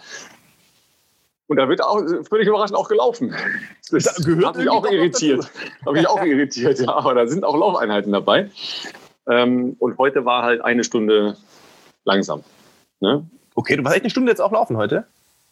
Und da wird auch völlig überraschend auch gelaufen. Das Da gehört hat mich auch irgendwie doch noch irritiert. Hat mich auch irritiert, ja. Aber da sind auch Laufeinheiten dabei. Ähm, und heute war halt eine Stunde langsam. Ne? Okay, du warst echt eine Stunde jetzt auch laufen heute?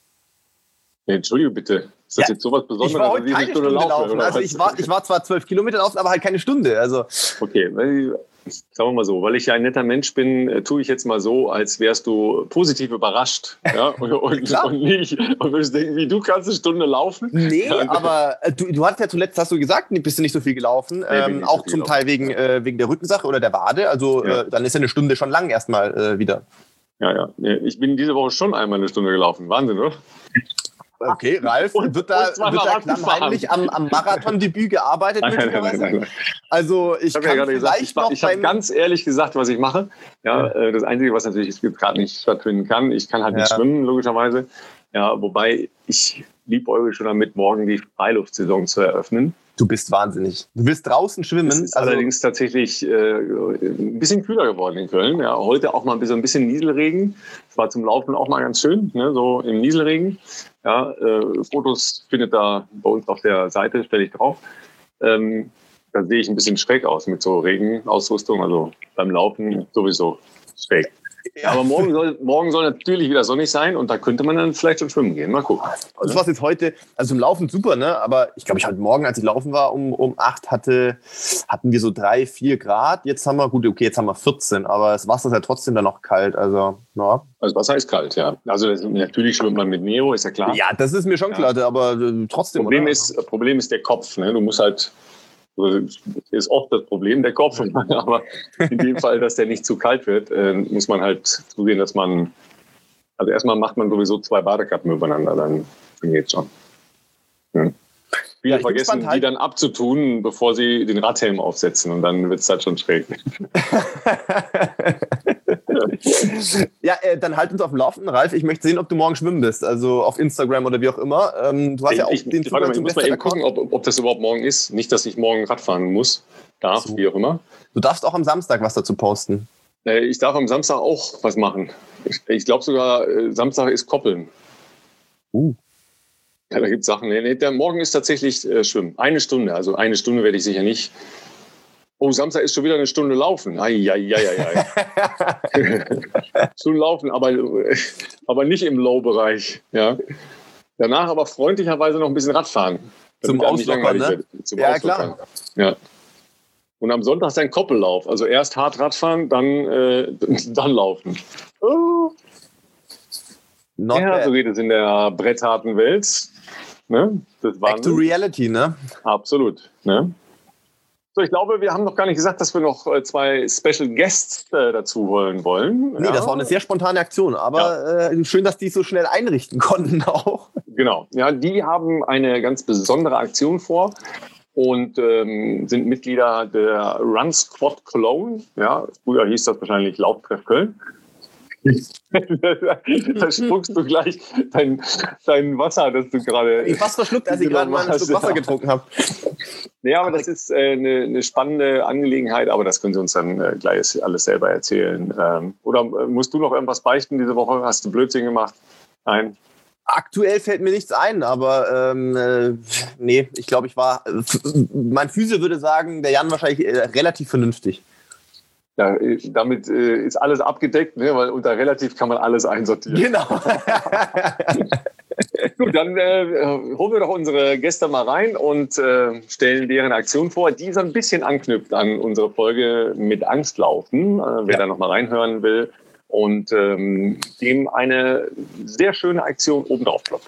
Ja, Entschuldige bitte. Ist das Ja, jetzt sowas Besonderes? Ich war heute dass ich eine keine Stunde, laufe, laufen. oder Also was? ich war, ich war zwar zwölf Kilometer laufen, aber halt keine Stunde. Also Okay, weil, sagen wir mal so, weil ich ja ein netter Mensch bin, äh, tue ich jetzt mal so, als wärst du positiv überrascht. Ja? Und, und, Klar. und nicht, und würdest denken, wie du kannst eine Stunde laufen. nee, Ja, aber äh, du, du hast ja zuletzt, hast du gesagt, bist du nicht so viel gelaufen. Nee, bin ähm, nicht so auch viel zum gelaufen. Teil wegen, äh, wegen der Rückensache oder der Wade. Also Ja. äh, dann ist ja eine Stunde schon lang erstmal äh, wieder. Ja, ja. Nee, ich bin diese Woche schon einmal eine Stunde gelaufen. Wahnsinn, oder? Okay, Ralf, Und- wird da, und zweimal wird da Rad gefahren. klammheimlich am, am Marathondebüt gearbeitet? Nein, nein, nein, möglicherweise? nein, nein. Also ich Ich habe kann ja gerade gesagt, vielleicht ich, noch ich habe beim... ganz ehrlich gesagt, was ich mache. Ja, äh, das Einzige, was natürlich jetzt gerade nicht stattfinden kann, ich kann halt nicht Ja. schwimmen, logischerweise. Ja, wobei ich liebäugle schon damit, morgen die Freiluftsaison zu eröffnen. Du bist wahnsinnig. Du willst draußen schwimmen. Es ist also, allerdings tatsächlich äh, ein bisschen kühler geworden in Köln. Ja, heute auch mal ein bisschen, ein bisschen Nieselregen. Es war zum Laufen auch mal ganz schön, ne, so im Nieselregen. Ja, äh, Fotos findet da bei uns auf der Seite, stelle ich drauf. Ähm, da sehe ich ein bisschen schräg aus mit so Regenausrüstung, also beim Laufen sowieso schräg. ja. Aber morgen soll, morgen soll natürlich wieder sonnig sein und da könnte man dann vielleicht schon schwimmen gehen. Mal gucken. Das war jetzt heute, also zum Laufen super, ne? Aber ich glaube, ich heute Morgen, als ich laufen war, um, um acht, hatte, hatten wir so drei, vier Grad. Jetzt haben wir, gut, okay, jetzt haben wir vierzehn, aber das Wasser ist ja trotzdem dann noch kalt. Also, ja. Also Wasser ist kalt, ja. Also das, natürlich schwimmt man mit Neo, ist ja klar. Ja, das ist mir schon Ja. klar, aber äh, trotzdem. Problem oder? ist, Problem ist der Kopf. Ne? Du musst halt, das ist oft das Problem, der Kopf. Aber in dem Fall, dass der nicht zu kalt wird, äh, muss man halt zusehen, dass man, also erstmal macht man sowieso zwei Badekappen übereinander, dann geht's schon. Hm. Viele Ja, ich bin vergessen, gespannt, halt- die dann abzutun, bevor sie den Radhelm aufsetzen und dann wird es halt schon schräg. ja, äh, dann halt uns auf dem Laufenden, Ralf. Ich möchte sehen, ob du morgen schwimmen bist. Also auf Instagram oder wie auch immer. Ähm, du hast ja auch ich, den ich, warte mal, Zugang ich zum muss mal eben Western-Account. gucken, ob, ob das überhaupt morgen ist. Nicht, dass ich morgen Rad fahren muss, darf, So. wie auch immer. Du darfst auch am Samstag was dazu posten. Äh, Ich darf am Samstag auch was machen. Ich, ich glaube sogar, äh, Samstag ist Koppeln. Uh. Ja, da gibt es Sachen. Nee, nee, der Morgen ist tatsächlich äh, Schwimmen. Eine Stunde. Also eine Stunde werde ich sicher nicht. Oh, Samstag ist schon wieder eine Stunde laufen. Eieieiei. Stunde laufen, aber, äh, aber nicht im Low-Bereich. Ja. Danach aber freundlicherweise noch ein bisschen Radfahren. Zum damit einem nicht Auslockern, langweilig ne? wird. Zum Ja, Auslockern. Ja. Und am Sonntag ist ein Koppellauf. Also erst hart Radfahren, dann, äh, dann laufen. Oh. Not Ja, bad. so geht es in der brettharten Welt. Ne? Das war Back to reality, ne? absolut. Ne? So, ich glaube, wir haben noch gar nicht gesagt, dass wir noch äh, zwei Special Guests äh, dazu holen wollen. Nee, ja. das war eine sehr spontane Aktion, aber äh, schön, dass die es so schnell einrichten konnten auch. Genau. Ja, die haben eine ganz besondere Aktion vor und ähm, sind Mitglieder der Run Squad Cologne. Ja, früher hieß das wahrscheinlich Lauftreff Köln. Da spuckst du gleich dein, dein Wasser, das du gerade. Ich fast verschluckt, als ich gerade mal einen Schluck Wasser getrunken habe. Ja, aber das ist äh, eine, eine spannende Angelegenheit, aber das können Sie uns dann äh, gleich alles selber erzählen. Ähm, oder äh, musst du noch irgendwas beichten diese Woche? Hast du Blödsinn gemacht? Nein? Aktuell fällt mir nichts ein, aber ähm, äh, nee, ich glaube, ich war, äh, mein Physio würde sagen, der Jan wahrscheinlich äh, relativ vernünftig. Ja, äh, damit äh, ist alles abgedeckt, ne? Weil unter relativ kann man alles einsortieren. Genau. Gut, dann äh, holen wir doch unsere Gäste mal rein und äh, stellen deren Aktion vor, die so ein bisschen anknüpft an unsere Folge mit Angstlaufen. Äh, wer Ja. da noch mal reinhören will und ähm, dem eine sehr schöne Aktion obendrauf ploppt.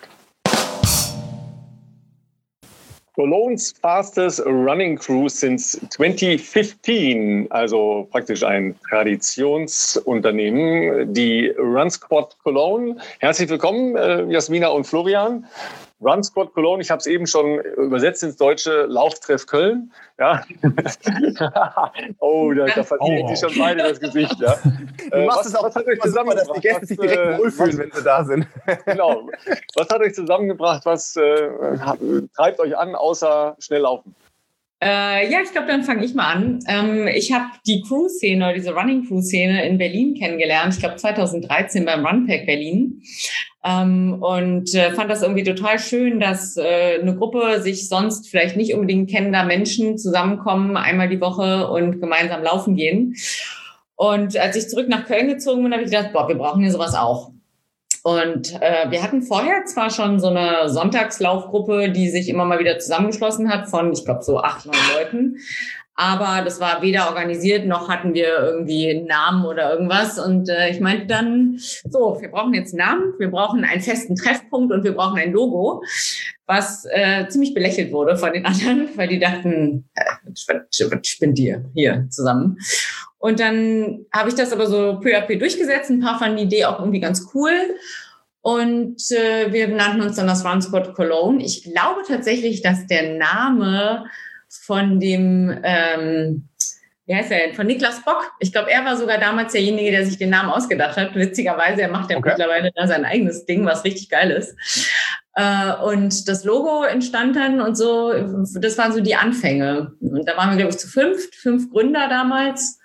Cologne's fastest running crew since twenty fifteen, also praktisch ein Traditionsunternehmen, die Run Squad Cologne. Herzlich willkommen, äh, Jasmina und Florian. Run Squad Cologne, ich habe es eben schon übersetzt ins Deutsche, Lauftreff Köln. Ja. Oh, da, da verlieren sich schon beide das Gesicht. Ja. Du Äh, machst was, es auch was hat euch super, super, dass die Gäste was, sich direkt äh, wohlfühlen, was- wenn sie da sind. Genau. Was hat euch zusammengebracht? Was äh, hat- treibt euch an, außer schnell laufen? Äh, ja, ich glaube, dann fange ich mal an. Ähm, ich habe die Crew-Szene, oder diese Running-Crew-Szene in Berlin kennengelernt. Ich glaube zwanzig dreizehn beim Runpack Berlin. Ähm, und äh, fand das irgendwie total schön, dass äh, eine Gruppe sich sonst vielleicht nicht unbedingt kennender Menschen zusammenkommen, einmal die Woche und gemeinsam laufen gehen. Und als ich zurück nach Köln gezogen bin, habe ich gedacht, boah, wir brauchen hier sowas auch. Und äh, wir hatten vorher zwar schon so eine Sonntagslaufgruppe, die sich immer mal wieder zusammengeschlossen hat von, ich glaube, so acht, neun Leuten. Aber das war weder organisiert, noch hatten wir irgendwie einen Namen oder irgendwas. Und äh, ich meinte dann, so, wir brauchen jetzt einen Namen, wir brauchen einen festen Treffpunkt und wir brauchen ein Logo, was äh, ziemlich belächelt wurde von den anderen, weil die dachten, äh, was, was spinnt ihr hier zusammen? Und dann habe ich das aber so peu à peu durchgesetzt. Ein paar fanden die Idee auch irgendwie ganz cool. Und äh, wir nannten uns dann das Run Squad Cologne. Ich glaube tatsächlich, dass der Name von dem, ähm, wie heißt er denn, von Niklas Bock. Ich glaube, er war sogar damals derjenige, der sich den Namen ausgedacht hat. Witzigerweise, er macht ja okay. mittlerweile da sein eigenes Ding, was richtig geil ist. Äh, und das Logo entstand dann und so, das waren so die Anfänge. Und da waren wir, glaube ich, zu fünft, fünf Gründer damals.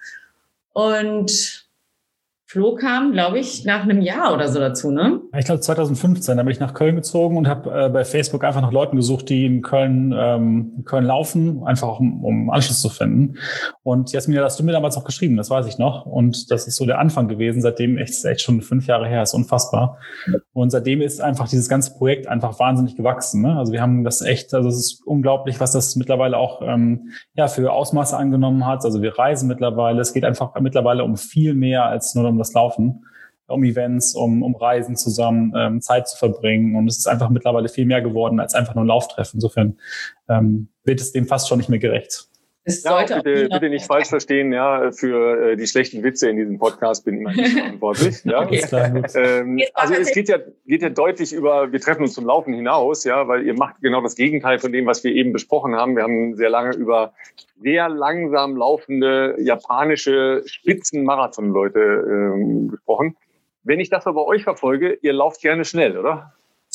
Und Flo kam, glaube ich, nach einem Jahr oder so dazu, ne? Ich glaube zwanzig fünfzehn, da bin ich nach Köln gezogen und habe äh, bei Facebook einfach nach Leuten gesucht, die in Köln ähm, in Köln laufen, einfach auch, um, um Anschluss zu finden. Und Jasmina, das hast du mir damals auch geschrieben, das weiß ich noch. Und das ist so der Anfang gewesen, seitdem echt, echt schon fünf Jahre her, ist unfassbar. Und seitdem ist einfach dieses ganze Projekt einfach wahnsinnig gewachsen. Ne? Also wir haben das echt, also es ist unglaublich, was das mittlerweile auch ähm, ja für Ausmaße angenommen hat. Also wir reisen mittlerweile, es geht einfach mittlerweile um viel mehr als nur um das Laufen, um Events, um, um Reisen zusammen, ähm, Zeit zu verbringen. Und es ist einfach mittlerweile viel mehr geworden als einfach nur ein Lauftreff. Insofern ähm, wird es dem fast schon nicht mehr gerecht. Ja, bitte, bitte nicht falsch verstehen, ja, für äh, die schlechten Witze in diesem Podcast bin immer nicht verantwortlich. Ja. Okay. Ähm, also es geht ja, geht ja deutlich über, wir treffen uns zum Laufen hinaus, ja, weil ihr macht genau das Gegenteil von dem, was wir eben besprochen haben. Wir haben sehr lange über sehr langsam laufende japanische Spitzenmarathon-Leute ähm, gesprochen. Wenn ich das aber bei euch verfolge, ihr lauft gerne schnell, oder?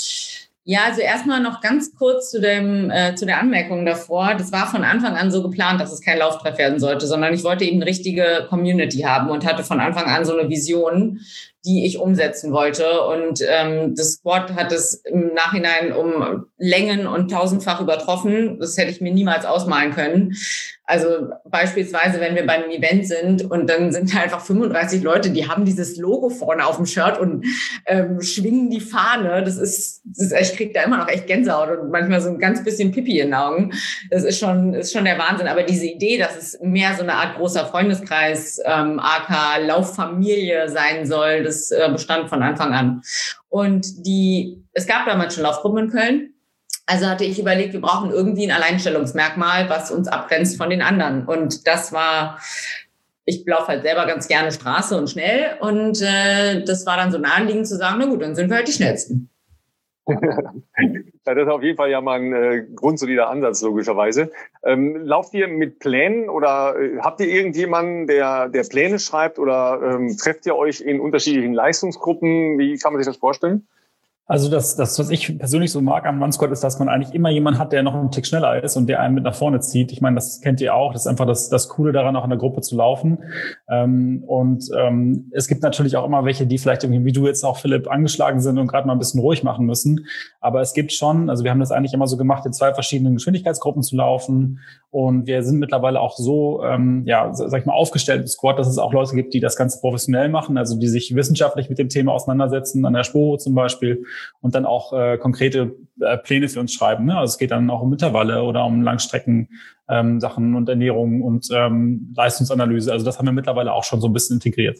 Ja, also erstmal noch ganz kurz zu dem äh, zu der Anmerkung davor. Das war von Anfang an so geplant, dass es kein Lauftreff werden sollte, sondern ich wollte eben eine richtige Community haben und hatte von Anfang an so eine Vision, die ich umsetzen wollte. Und ähm, das Squad hat es im Nachhinein um Längen und tausendfach übertroffen. Das hätte ich mir niemals ausmalen können. Also beispielsweise, wenn wir bei einem Event sind und dann sind da einfach fünfunddreißig Leute, die haben dieses Logo vorne auf dem Shirt und ähm, schwingen die Fahne. Das ist, das ist, ich kriege da immer noch echt Gänsehaut und manchmal so ein ganz bisschen Pipi in den Augen. Das ist schon, ist schon der Wahnsinn. Aber diese Idee, dass es mehr so eine Art großer Freundeskreis, ähm, aka Lauffamilie sein soll, das äh, bestand von Anfang an. Und die, es gab damals schon Laufgruppen in Köln. Also hatte ich überlegt, wir brauchen irgendwie ein Alleinstellungsmerkmal, was uns abgrenzt von den anderen. Und das war, ich laufe halt selber ganz gerne Straße und schnell. Und äh, das war dann so naheliegend zu sagen, na gut, dann sind wir halt die Schnellsten. Ja, das ist auf jeden Fall ja mal ein äh, grundsolider Ansatz, logischerweise. Ähm, lauft ihr mit Plänen oder äh, habt ihr irgendjemanden, der, der Pläne schreibt oder ähm, trefft ihr euch in unterschiedlichen Leistungsgruppen? Wie kann man sich das vorstellen? Also das, das, was ich persönlich so mag am Run Squad, ist, dass man eigentlich immer jemanden hat, der noch einen Tick schneller ist und der einen mit nach vorne zieht. Ich meine, das kennt ihr auch. Das ist einfach das, das Coole daran, auch in der Gruppe zu laufen. Ähm, und ähm, es gibt natürlich auch immer welche, die vielleicht irgendwie, wie du jetzt auch, Philipp, angeschlagen sind und gerade mal ein bisschen ruhig machen müssen. Aber es gibt schon, also wir haben das eigentlich immer so gemacht, in zwei verschiedenen Geschwindigkeitsgruppen zu laufen. Und wir sind mittlerweile auch so, ähm, ja, sag ich mal, aufgestellt im Squad, dass es auch Leute gibt, die das Ganze professionell machen, also die sich wissenschaftlich mit dem Thema auseinandersetzen, an der Sporo zum Beispiel, und dann auch äh, konkrete äh, Pläne für uns schreiben. Ne? Also es geht dann auch um Intervalle oder um Langstrecken, ähm, Sachen und Ernährung und ähm, Leistungsanalyse. Also das haben wir mittlerweile auch schon so ein bisschen integriert.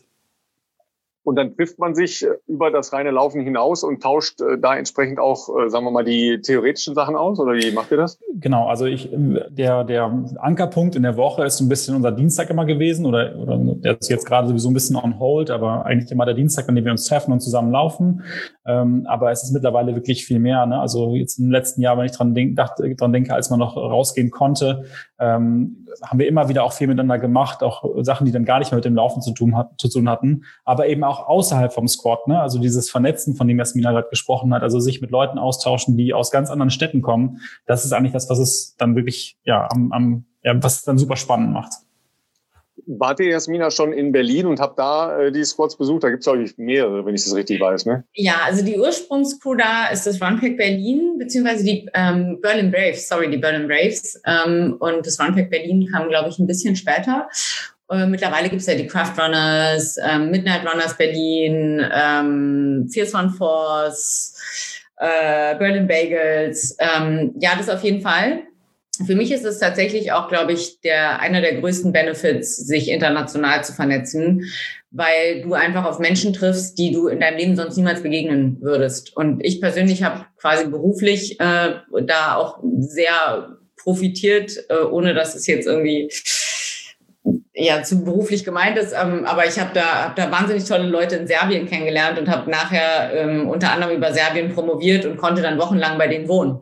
Und dann trifft man sich über das reine Laufen hinaus und tauscht äh, da entsprechend auch, äh, sagen wir mal, die theoretischen Sachen aus? Oder wie macht ihr das? Genau, also ich, der, der Ankerpunkt in der Woche ist so ein bisschen unser Dienstag immer gewesen. Oder, oder der ist jetzt gerade sowieso ein bisschen on hold, aber eigentlich immer der Dienstag, an dem wir uns treffen und zusammen laufen. Ähm, aber es ist mittlerweile wirklich viel mehr. Ne? Also jetzt im letzten Jahr, wenn ich dran, denk, dachte, dran denke, als man noch rausgehen konnte, ähm, haben wir immer wieder auch viel miteinander gemacht, auch Sachen, die dann gar nicht mehr mit dem Laufen zu tun, hat, zu tun hatten, aber eben auch außerhalb vom Squad, ne? Also dieses Vernetzen, von dem Jasmina gerade gesprochen hat, also sich mit Leuten austauschen, die aus ganz anderen Städten kommen, das ist eigentlich das, was es dann wirklich ja am, am ja, was es dann super spannend macht. Wart ihr, Jasmina, schon in Berlin und habt da äh, die Spots besucht? Da gibt es, glaube ich, mehrere, wenn ich das richtig weiß, ne? Ja, also die Ursprungscrew da ist das Runpack Berlin, beziehungsweise die ähm, Berlin Braves, sorry, die Berlin Braves. Ähm, und das Runpack Berlin kam, glaube ich, ein bisschen später. Äh, mittlerweile gibt es ja die Craft Runners, ähm, Midnight Runners Berlin, ähm, Fierce One Force, äh, Berlin Bagels. Ähm, ja, das auf jeden Fall. Für mich ist es tatsächlich auch, glaube ich, der einer der größten Benefits, sich international zu vernetzen, weil du einfach auf Menschen triffst, die du in deinem Leben sonst niemals begegnen würdest. Und ich persönlich habe quasi beruflich äh, da auch sehr profitiert, äh, ohne dass es jetzt irgendwie ja zu beruflich gemeint ist. Ähm, aber ich habe da, hab da wahnsinnig tolle Leute in Serbien kennengelernt und habe nachher ähm, unter anderem über Serbien promoviert und konnte dann wochenlang bei denen wohnen.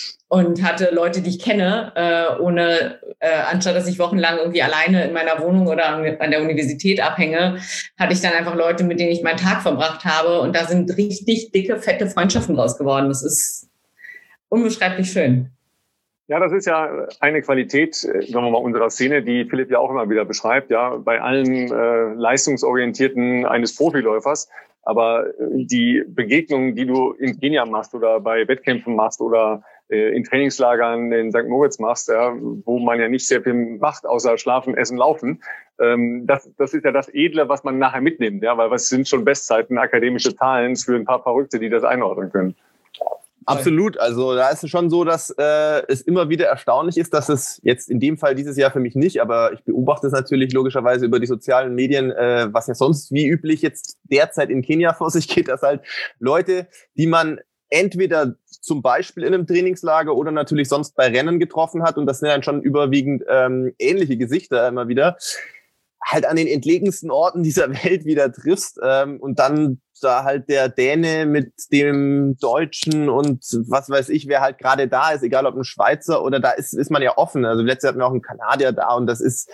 Und hatte Leute, die ich kenne, äh, ohne, äh, anstatt dass ich wochenlang irgendwie alleine in meiner Wohnung oder an, an der Universität abhänge, hatte ich dann einfach Leute, mit denen ich meinen Tag verbracht habe. Und da sind richtig dicke, fette Freundschaften raus geworden. Das ist unbeschreiblich schön. Ja, das ist ja eine Qualität, sagen wir mal, unserer Szene, die Philipp ja auch immer wieder beschreibt, ja, bei allen äh, Leistungsorientierten eines Profiläufers. Aber die Begegnungen, die du in Kenia machst oder bei Wettkämpfen machst oder äh, in Trainingslagern in Sankt Moritz machst, ja, wo man ja nicht sehr viel macht, außer schlafen, essen, laufen, ähm, das, das ist ja das Edle, was man nachher mitnimmt, ja, weil was sind schon Bestzeiten, akademische Zahlen für ein paar Verrückte, die das einordnen können. Absolut. Also da ist es schon so, dass äh, es immer wieder erstaunlich ist, dass es jetzt in dem Fall dieses Jahr für mich nicht, aber ich beobachte es natürlich logischerweise über die sozialen Medien, äh, was ja sonst wie üblich jetzt derzeit in Kenia vor sich geht, dass halt Leute, die man entweder zum Beispiel in einem Trainingslager oder natürlich sonst bei Rennen getroffen hat, und das sind dann schon überwiegend ähm, ähnliche Gesichter immer wieder, halt an den entlegensten Orten dieser Welt wieder triffst ähm, und dann da halt der Däne mit dem Deutschen und was weiß ich, wer halt gerade da ist, egal ob ein Schweizer oder da ist, ist man ja offen. Also letztes Jahr hatten wir auch einen Kanadier da und das ist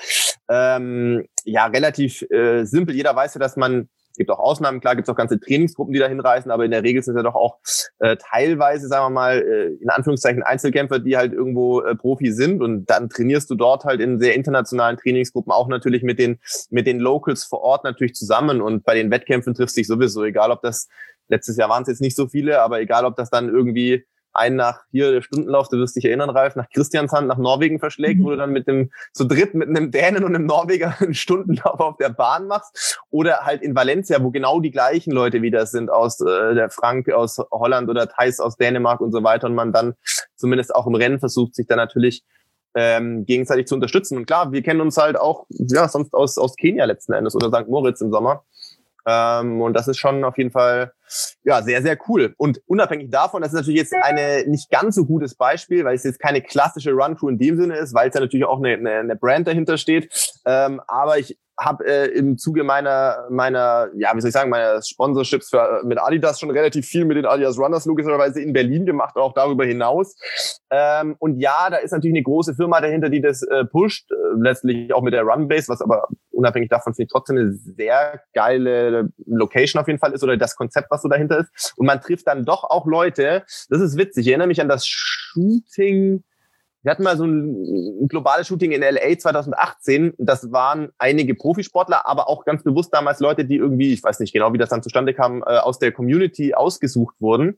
ähm, ja relativ äh, simpel. Jeder weiß ja, dass man, es gibt auch Ausnahmen, klar gibt es auch ganze Trainingsgruppen, die da hinreisen, aber in der Regel sind es ja doch auch äh, teilweise, sagen wir mal, äh, in Anführungszeichen Einzelkämpfer, die halt irgendwo äh, Profi sind, und dann trainierst du dort halt in sehr internationalen Trainingsgruppen auch natürlich mit den mit den Locals vor Ort natürlich zusammen, und bei den Wettkämpfen triffst du dich sowieso, egal ob das, letztes Jahr waren es jetzt nicht so viele, aber egal ob das dann irgendwie ein nach hier der Stundenlauf, du wirst dich erinnern, Ralf, nach Christiansand, nach Norwegen verschlägt, wo du dann mit dem, zu dritt mit einem Dänen und einem Norweger einen Stundenlauf auf der Bahn machst, oder halt in Valencia, wo genau die gleichen Leute wieder sind, aus äh, der Frank aus Holland oder Thais aus Dänemark und so weiter, und man dann zumindest auch im Rennen versucht, sich dann natürlich ähm, gegenseitig zu unterstützen. Und klar, wir kennen uns halt auch, ja, sonst aus, aus Kenia letzten Endes oder Sankt Moritz im Sommer. Ähm, und das ist schon auf jeden Fall ja sehr, sehr cool. Und unabhängig davon, das ist natürlich jetzt eine nicht ganz so gutes Beispiel, weil es jetzt keine klassische Run-Crew in dem Sinne ist, weil es ja natürlich auch eine, eine, eine Brand dahinter steht. Ähm, aber ich habe äh, im Zuge meiner, meiner, ja, wie soll ich sagen, meiner Sponsorships für, mit Adidas schon relativ viel mit den Adidas Runners logischerweise in Berlin gemacht, auch darüber hinaus. Ähm, und ja, da ist natürlich eine große Firma dahinter, die das äh, pusht, äh, letztlich auch mit der Runbase, was aber unabhängig davon finde ich trotzdem eine sehr geile Location auf jeden Fall ist, oder das Konzept, was so dahinter ist. Und man trifft dann doch auch Leute, das ist witzig, ich erinnere mich an das Shooting. Wir hatten mal so ein, ein globales Shooting in L A zwanzig achtzehn. Das waren einige Profisportler, aber auch ganz bewusst damals Leute, die irgendwie, ich weiß nicht genau, wie das dann zustande kam, äh, aus der Community ausgesucht wurden.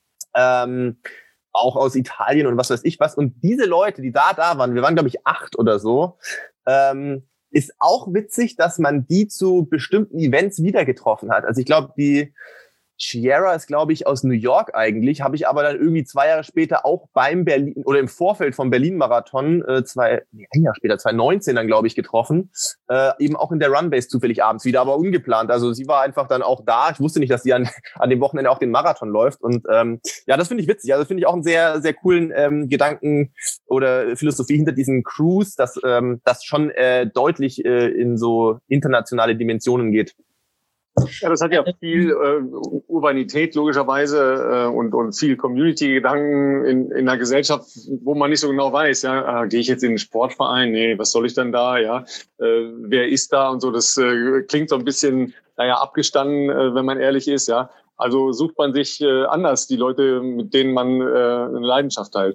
Ähm, auch aus Italien und was weiß ich was. Und diese Leute, die da da waren, wir waren, glaube ich, acht oder so, ähm, ist auch witzig, dass man die zu bestimmten Events wieder getroffen hat. Also ich glaube, die Sierra ist, glaube ich, aus New York eigentlich, habe ich aber dann irgendwie zwei Jahre später auch beim Berlin oder im Vorfeld vom Berlin-Marathon, äh, zwei, nee, ein Jahr später, zwanzig neunzehn dann, glaube ich, getroffen, äh, eben auch in der Runbase zufällig abends wieder, aber ungeplant. Also sie war einfach dann auch da. Ich wusste nicht, dass sie an, an dem Wochenende auch den Marathon läuft, und ähm, ja, das finde ich witzig. Also finde ich auch einen sehr, sehr coolen ähm, Gedanken oder Philosophie hinter diesen Crews, dass ähm, das schon äh, deutlich äh, in so internationale Dimensionen geht. Ja, das hat ja viel äh, Urbanität logischerweise äh, und, und viel Community-Gedanken in, in einer Gesellschaft, wo man nicht so genau weiß, ja, äh, gehe ich jetzt in einen Sportverein? Nee, was soll ich denn da? Ja, äh, wer ist da und so? Das äh, klingt so ein bisschen, naja, abgestanden, äh, wenn man ehrlich ist, ja. Also sucht man sich äh, anders die Leute, mit denen man äh, eine Leidenschaft teilt.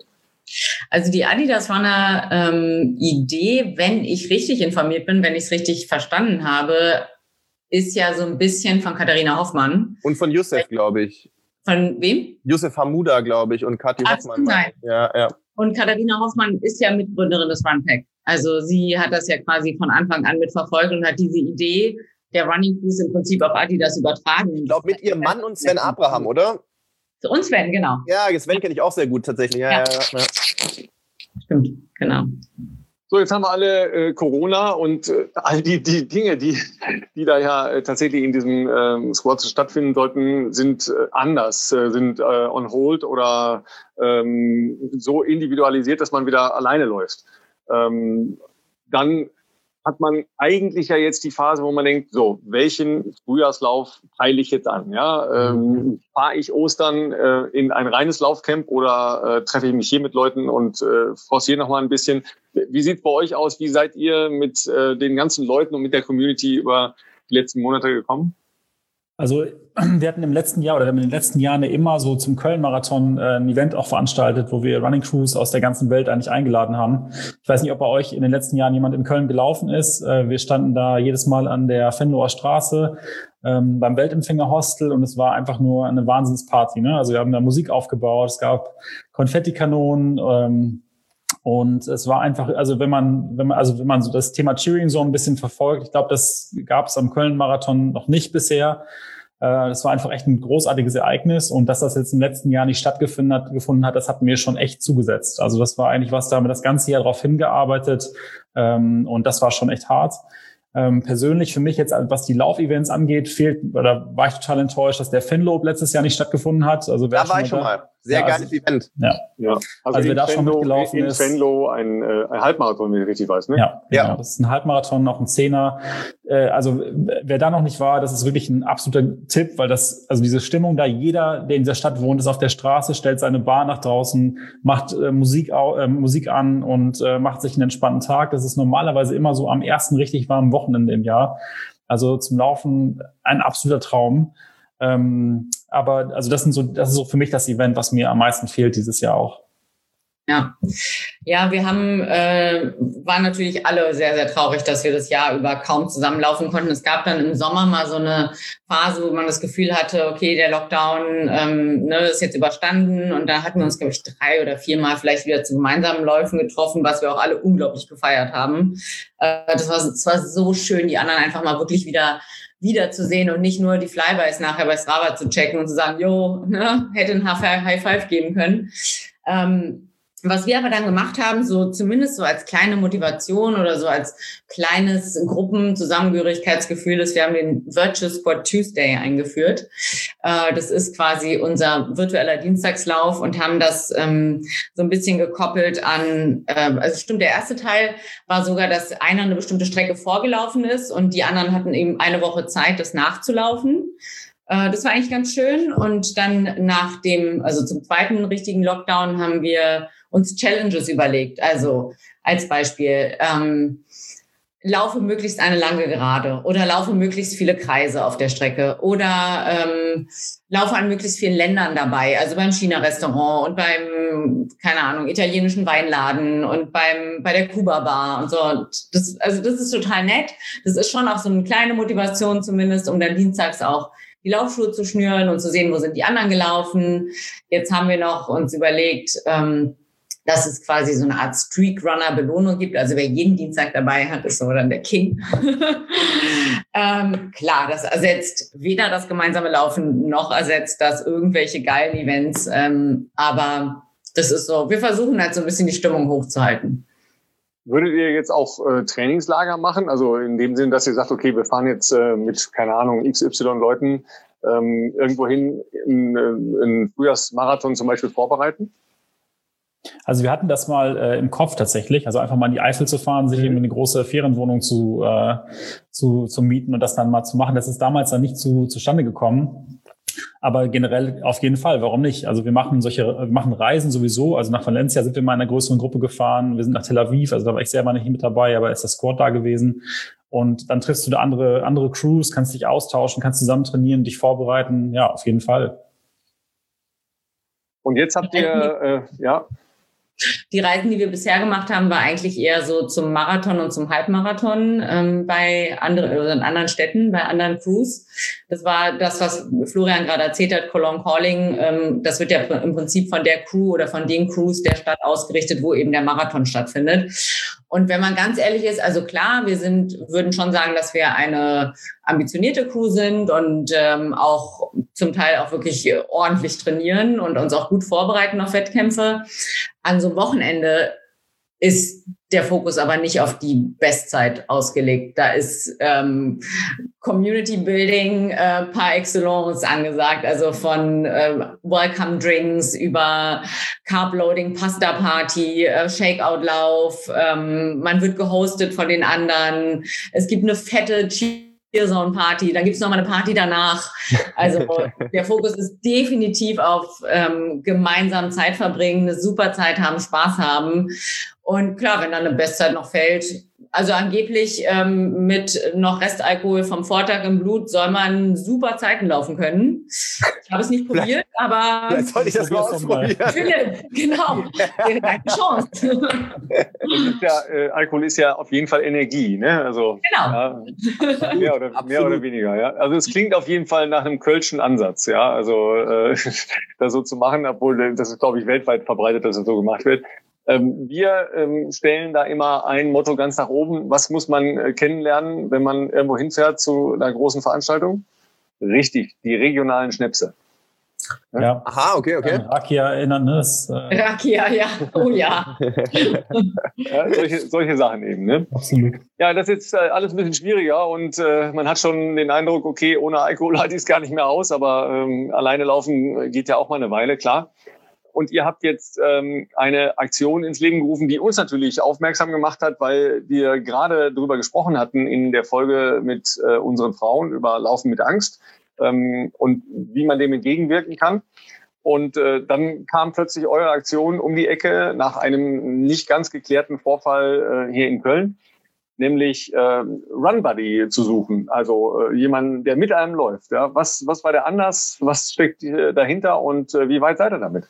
Also die Adidas Runner ähm, Idee, wenn ich richtig informiert bin, wenn ich es richtig verstanden habe, ist ja so ein bisschen von Katharina Hoffmann. Und von Youssef, glaube ich. Von wem? Youssef Hamuda, glaube ich, und Kathi Ach, Hoffmann. Nein. Ja, ja. Und Katharina Hoffmann ist ja Mitgründerin des Runpack. Also sie hat das ja quasi von Anfang an mitverfolgt und hat diese Idee der Running Cruise im Prinzip auf Adidas übertragen. Ich glaube, mit ihrem Mann und Sven Abraham, oder? Und Sven, genau. Ja, Sven kenne ich auch sehr gut tatsächlich. Ja, ja. Ja, ja. Stimmt, genau. So, jetzt haben wir alle äh, Corona und äh, all die, die Dinge, die, die da ja äh, tatsächlich in diesem ähm, Squad stattfinden sollten, sind äh, anders, äh, sind äh, on hold oder ähm, so individualisiert, dass man wieder alleine läuft. Ähm, dann hat man eigentlich ja jetzt die Phase, wo man denkt, so, welchen Frühjahrslauf peile ich jetzt an? Ja, ähm, fahre ich Ostern äh, in ein reines Laufcamp oder äh, treffe ich mich hier mit Leuten und äh, forciere noch mal ein bisschen? Wie sieht es bei euch aus? Wie seid ihr mit äh, den ganzen Leuten und mit der Community über die letzten Monate gekommen? Also wir hatten im letzten Jahr oder wir haben in den letzten Jahren immer so zum Köln-Marathon äh, ein Event auch veranstaltet, wo wir Running Crews aus der ganzen Welt eigentlich eingeladen haben. Ich weiß nicht, ob bei euch in den letzten Jahren jemand in Köln gelaufen ist. Äh, wir standen da jedes Mal an der Venloer Straße ähm, beim Weltempfänger-Hostel und es war einfach nur eine Wahnsinnsparty. Ne? Also wir haben da Musik aufgebaut, es gab Konfettikanonen, ähm, und es war einfach, also wenn man, wenn man, also wenn man so das Thema Cheering so ein bisschen verfolgt, ich glaube, das gab es am Köln-Marathon noch nicht bisher. Das war einfach echt ein großartiges Ereignis und dass das jetzt im letzten Jahr nicht stattgefunden hat, gefunden hat, das hat mir schon echt zugesetzt. Also das war eigentlich was, da haben wir das ganze Jahr drauf hingearbeitet und das war schon echt hart. Ähm, persönlich für mich jetzt, was die Laufevents angeht, fehlt, oder war ich total enttäuscht, dass der Fenlob letztes Jahr nicht stattgefunden hat. Also da war ich schon mal. Sehr ja, geiles also, Event. Ja, ja. Also, also wer da schon mitgelaufen in ist. In Venlo ein, äh, ein Halbmarathon, wenn ich richtig weiß, ne? Ja, ja. Genau. Das ist ein Halbmarathon, noch ein Zehner. Äh, also wer da noch nicht war, das ist wirklich ein absoluter Tipp, weil das, also diese Stimmung da, jeder, der in dieser Stadt wohnt, ist auf der Straße, stellt seine Bar nach draußen, macht äh, Musik, äh, Musik an und äh, macht sich einen entspannten Tag. Das ist normalerweise immer so am ersten richtig warmen Wochenende im Jahr. Also zum Laufen ein absoluter Traum. Ähm, aber also das sind so, das ist so für mich das Event, was mir am meisten fehlt dieses Jahr auch. Ja, ja, wir haben, äh, waren natürlich alle sehr, sehr traurig, dass wir das Jahr über kaum zusammenlaufen konnten. Es gab dann im Sommer mal so eine Phase, wo man das Gefühl hatte, okay, der Lockdown ähm, ne, ist jetzt überstanden. Und da hatten wir uns, glaube ich, drei oder viermal vielleicht wieder zu gemeinsamen Läufen getroffen, was wir auch alle unglaublich gefeiert haben. Äh, das war, das war so schön, die anderen einfach mal wirklich wieder wiederzusehen und nicht nur die Flybys nachher bei Strava zu checken und zu sagen, jo, ne, hätte ein High Five geben können. Ähm, was wir aber dann gemacht haben, so zumindest so als kleine Motivation oder so als kleines Gruppenzusammengehörigkeitsgefühl, ist, wir haben den Virtual Squad Tuesday eingeführt. Äh, das ist quasi unser virtueller Dienstagslauf und haben das ähm, so ein bisschen gekoppelt an, äh, also stimmt, der erste Teil war sogar, dass einer eine bestimmte Strecke vorgelaufen ist und die anderen hatten eben eine Woche Zeit, das nachzulaufen. Das war eigentlich ganz schön. Und dann nach dem, also zum zweiten richtigen Lockdown haben wir uns Challenges überlegt. Also als Beispiel, ähm, laufe möglichst eine lange Gerade oder laufe möglichst viele Kreise auf der Strecke oder ähm, laufe an möglichst vielen Ländern dabei. Also beim China-Restaurant und beim, keine Ahnung, italienischen Weinladen und beim bei der Kuba-Bar und so. Und das, also das ist total nett. Das ist schon auch so eine kleine Motivation zumindest, um dann dienstags auch die Laufschuhe zu schnüren und zu sehen, wo sind die anderen gelaufen. Jetzt haben wir noch uns überlegt, ähm, dass es quasi so eine Art Streak-Runner-Belohnung gibt. Also wer jeden Dienstag dabei hat, ist so dann der King. ähm, klar, das ersetzt weder das gemeinsame Laufen, noch ersetzt das irgendwelche geilen Events. Ähm, aber das ist so, wir versuchen halt so ein bisschen die Stimmung hochzuhalten. Würdet ihr jetzt auch äh, Trainingslager machen? Also in dem Sinn, dass ihr sagt, okay, wir fahren jetzt äh, mit, keine Ahnung, X Y Leuten ähm, irgendwo hin, einen Frühjahrsmarathon zum Beispiel vorbereiten? Also wir hatten das mal äh, im Kopf tatsächlich, also einfach mal in die Eifel zu fahren, sich irgendwie eine große Ferienwohnung zu, äh, zu, zu mieten und das dann mal zu machen. Das ist damals dann nicht zu, zustande gekommen. Aber generell auf jeden Fall, warum nicht? Also wir machen solche, wir machen Reisen sowieso. Also nach Valencia sind wir mal in einer größeren Gruppe gefahren. Wir sind nach Tel Aviv, also da war ich selber nicht mit dabei, aber ist der Squad da gewesen. Und dann triffst du da andere, andere Crews, kannst dich austauschen, kannst zusammen trainieren, dich vorbereiten. Ja, auf jeden Fall. Und jetzt habt ihr, äh, ja. Die Reisen, die wir bisher gemacht haben, war eigentlich eher so zum Marathon und zum Halbmarathon ähm, bei anderen oder in anderen Städten, bei anderen Crews. Das war das, was Florian gerade erzählt hat, Cologne Calling. Ähm, das wird ja im Prinzip von der Crew oder von den Crews der Stadt ausgerichtet, wo eben der Marathon stattfindet. Und wenn man ganz ehrlich ist, also klar, wir sind, würden schon sagen, dass wir eine ambitionierte Crew sind und ähm, auch zum Teil auch wirklich ordentlich trainieren und uns auch gut vorbereiten auf Wettkämpfe. An so einem Wochenende ist der Fokus aber nicht auf die Bestzeit ausgelegt. Da ist ähm, Community Building äh, par excellence angesagt, also von äh, Welcome Drinks über Carb Loading, Pasta Party, äh, Shakeout Lauf. Ähm, man wird gehostet von den anderen. Es gibt eine fette Cheerzone-Party, dann gibt es nochmal eine Party danach. Also der Fokus ist definitiv auf ähm, gemeinsam Zeit verbringen, eine super Zeit haben, Spaß haben. Und klar, wenn dann eine Bestzeit noch fällt, also angeblich ähm, mit noch Restalkohol vom Vortag im Blut soll man super Zeiten laufen können. Ich habe es nicht probiert, aber... Vielleicht sollte ich das mal ausprobieren. Philipp, genau, wäre deine Chance. Ist ja, äh, Alkohol ist ja auf jeden Fall Energie, ne? Also, genau. Ja, mehr, oder, mehr oder weniger, ja. Also es klingt auf jeden Fall nach einem kölschen Ansatz, ja. Also äh, das so zu machen, obwohl das ist, glaube ich, weltweit verbreitet, dass es so gemacht wird. Ähm, wir ähm, stellen da immer ein Motto ganz nach oben. Was muss man äh, kennenlernen, wenn man irgendwo hinfährt zu einer großen Veranstaltung? Richtig, die regionalen Schnäpse. Ja. ja. Aha, okay, okay. An Rakia erinnern, ne? Das, äh Rakia, ja. Oh ja. ja solche, solche Sachen eben, ne? Absolut. Ja, das ist jetzt äh, alles ein bisschen schwieriger und äh, man hat schon den Eindruck, okay, ohne Alkohol halte ich es gar nicht mehr aus, aber ähm, alleine laufen geht ja auch mal eine Weile, klar. Und ihr habt jetzt ähm, eine Aktion ins Leben gerufen, die uns natürlich aufmerksam gemacht hat, weil wir gerade darüber gesprochen hatten in der Folge mit äh, unseren Frauen über Laufen mit Angst ähm, und wie man dem entgegenwirken kann. Und äh, dann kam plötzlich eure Aktion um die Ecke nach einem nicht ganz geklärten Vorfall äh, hier in Köln, nämlich äh, Run Buddy zu suchen, also äh, jemanden, der mit einem läuft. Ja? Was, was war der Anlass, was steckt äh, dahinter und äh, wie weit seid ihr damit?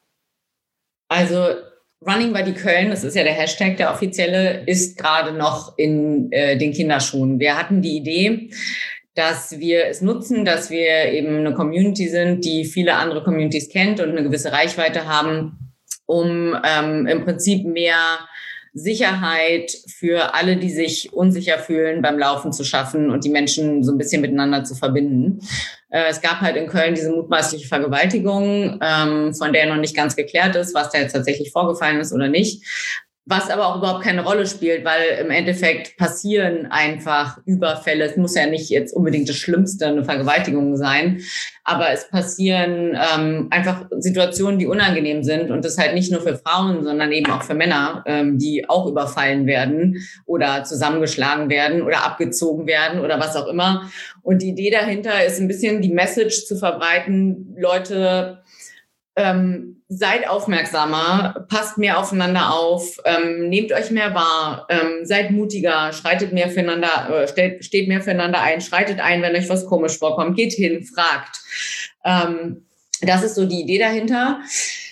Also Running Buddy Köln, das ist ja der Hashtag, der offizielle, ist gerade noch in äh, den Kinderschuhen. Wir hatten die Idee, dass wir es nutzen, dass wir eben eine Community sind, die viele andere Communities kennt und eine gewisse Reichweite haben, um ähm, im Prinzip mehr Sicherheit für alle, die sich unsicher fühlen, beim Laufen zu schaffen und die Menschen so ein bisschen miteinander zu verbinden. Äh, es gab halt in Köln diese mutmaßliche Vergewaltigung, ähm, von der noch nicht ganz geklärt ist, was da jetzt tatsächlich vorgefallen ist oder nicht. Was aber auch überhaupt keine Rolle spielt, weil im Endeffekt passieren einfach Überfälle. Es muss ja nicht jetzt unbedingt das Schlimmste, eine Vergewaltigung sein, aber es passieren ähm, einfach Situationen, die unangenehm sind und das halt nicht nur für Frauen, sondern eben auch für Männer, ähm, die auch überfallen werden oder zusammengeschlagen werden oder abgezogen werden oder was auch immer. Und die Idee dahinter ist ein bisschen die Message zu verbreiten, Leute, Ähm, seid aufmerksamer, passt mehr aufeinander auf, ähm, nehmt euch mehr wahr, ähm, seid mutiger, schreitet mehr füreinander, äh, steht, steht mehr füreinander ein, schreitet ein, wenn euch was komisch vorkommt, geht hin, fragt. Ähm, das ist so die Idee dahinter.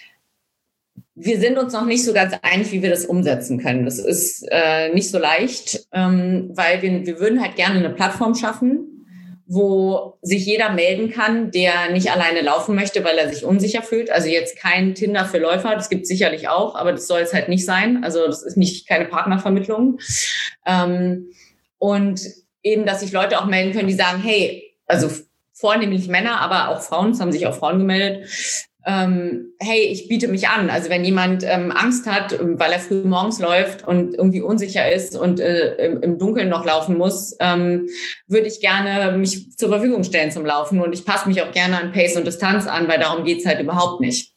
Wir sind uns noch nicht so ganz einig, wie wir das umsetzen können. Das ist äh, nicht so leicht, ähm, weil wir, wir würden halt gerne eine Plattform schaffen, wo sich jeder melden kann, der nicht alleine laufen möchte, weil er sich unsicher fühlt. Also jetzt kein Tinder für Läufer, das gibt es sicherlich auch, aber das soll es halt nicht sein. Also das ist nicht keine Partnervermittlung. Ähm, und eben, dass sich Leute auch melden können, die sagen, hey, also vornehmlich Männer, aber auch Frauen, es haben sich auch Frauen gemeldet, ähm, hey, ich biete mich an. Also wenn jemand ähm, Angst hat, weil er früh morgens läuft und irgendwie unsicher ist und äh, im, im Dunkeln noch laufen muss, ähm, würde ich gerne mich zur Verfügung stellen zum Laufen und ich passe mich auch gerne an Pace und Distanz an, weil darum geht's halt überhaupt nicht.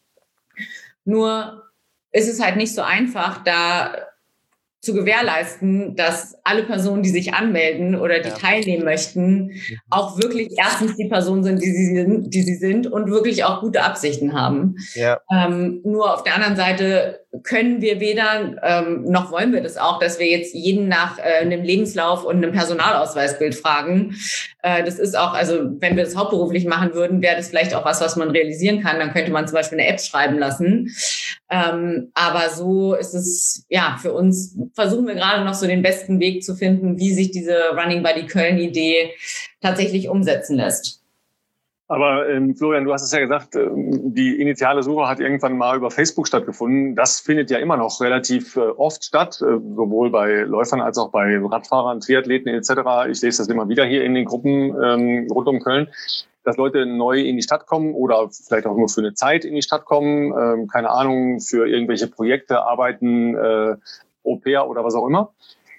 Nur ist es halt nicht so einfach, da zu gewährleisten, dass alle Personen, die sich anmelden oder die ja. teilnehmen möchten, auch wirklich erstens die Personen sind, die sie sind, die sie sind und wirklich auch gute Absichten haben. Ja. Ähm, nur auf der anderen Seite können wir weder, ähm, noch wollen wir das auch, dass wir jetzt jeden nach äh, einem Lebenslauf und einem Personalausweisbild fragen. Äh, das ist auch, also wenn wir das hauptberuflich machen würden, wäre das vielleicht auch was, was man realisieren kann. Dann könnte man zum Beispiel eine App schreiben lassen. Ähm, aber so ist es, ja, für uns versuchen wir gerade noch so den besten Weg zu finden, wie sich diese Running Buddy Köln-Idee tatsächlich umsetzen lässt. Aber ähm, Florian, du hast es ja gesagt, ähm, die initiale Suche hat irgendwann mal über Facebook stattgefunden. Das findet ja immer noch relativ äh, oft statt, äh, sowohl bei Läufern als auch bei Radfahrern, Triathleten et cetera. Ich lese das immer wieder hier in den Gruppen ähm, rund um Köln, dass Leute neu in die Stadt kommen oder vielleicht auch nur für eine Zeit in die Stadt kommen, ähm, keine Ahnung, für irgendwelche Projekte arbeiten, äh, Au-pair oder was auch immer.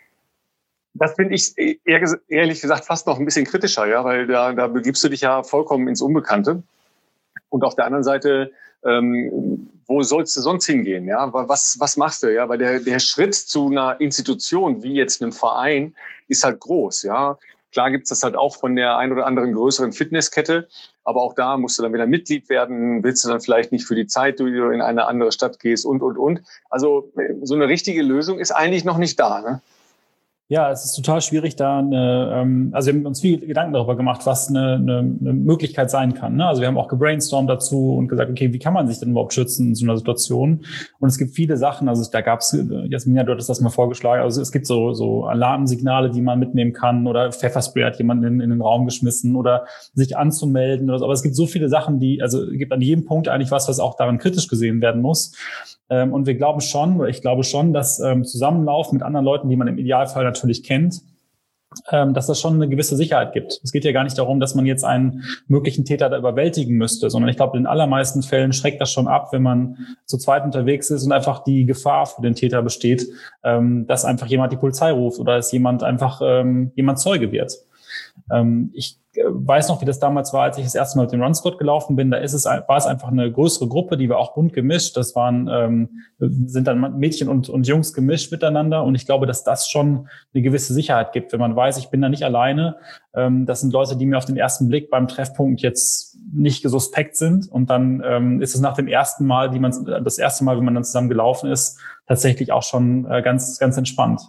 Das finde ich eher, ehrlich gesagt fast noch ein bisschen kritischer, ja, weil da, da begibst du dich ja vollkommen ins Unbekannte. Und auf der anderen Seite, ähm, wo sollst du sonst hingehen? Ja, was was machst du? Ja, weil der der Schritt zu einer Institution wie jetzt einem Verein ist halt groß. Ja, klar gibt's das halt auch von der ein oder anderen größeren Fitnesskette, aber auch da musst du dann wieder Mitglied werden. Willst du dann vielleicht nicht für die Zeit, die du in eine andere Stadt gehst und und und. Also so eine richtige Lösung ist eigentlich noch nicht da, ne? Ja, es ist total schwierig, da eine, ähm, also wir haben uns viel Gedanken darüber gemacht, was eine, eine, eine Möglichkeit sein kann. Ne? Also wir haben auch gebrainstormt dazu und gesagt, okay, wie kann man sich denn überhaupt schützen in so einer Situation? Und es gibt viele Sachen, also da gab es, Jasmina, du hattest das mal vorgeschlagen, also es gibt so, so Alarmsignale, die man mitnehmen kann oder Pfefferspray hat jemand in, in den Raum geschmissen oder sich anzumelden oder so. Aber es gibt so viele Sachen, die, also es gibt an jedem Punkt eigentlich was, was auch daran kritisch gesehen werden muss. Und wir glauben schon, oder ich glaube schon, dass ähm, Zusammenlauf mit anderen Leuten, die man im Idealfall natürlich kennt, ähm, dass das schon eine gewisse Sicherheit gibt. Es geht ja gar nicht darum, dass man jetzt einen möglichen Täter da überwältigen müsste, sondern ich glaube, in den allermeisten Fällen schreckt das schon ab, wenn man zu zweit unterwegs ist und einfach die Gefahr für den Täter besteht, ähm, dass einfach jemand die Polizei ruft oder dass jemand einfach ähm, jemand Zeuge wird. Ähm, ich weiß noch, wie das damals war, als ich das erste Mal mit dem Run Squad gelaufen bin. Da ist es, war es einfach eine größere Gruppe, die war auch bunt gemischt. Das waren, ähm, sind dann Mädchen und, und Jungs gemischt miteinander. Und ich glaube, dass das schon eine gewisse Sicherheit gibt, wenn man weiß, ich bin da nicht alleine. Ähm, das sind Leute, die mir auf den ersten Blick beim Treffpunkt jetzt nicht suspekt sind. Und dann ähm, ist es nach dem ersten Mal, wie man das erste Mal, wenn man dann zusammen gelaufen ist, tatsächlich auch schon äh, ganz, ganz entspannt.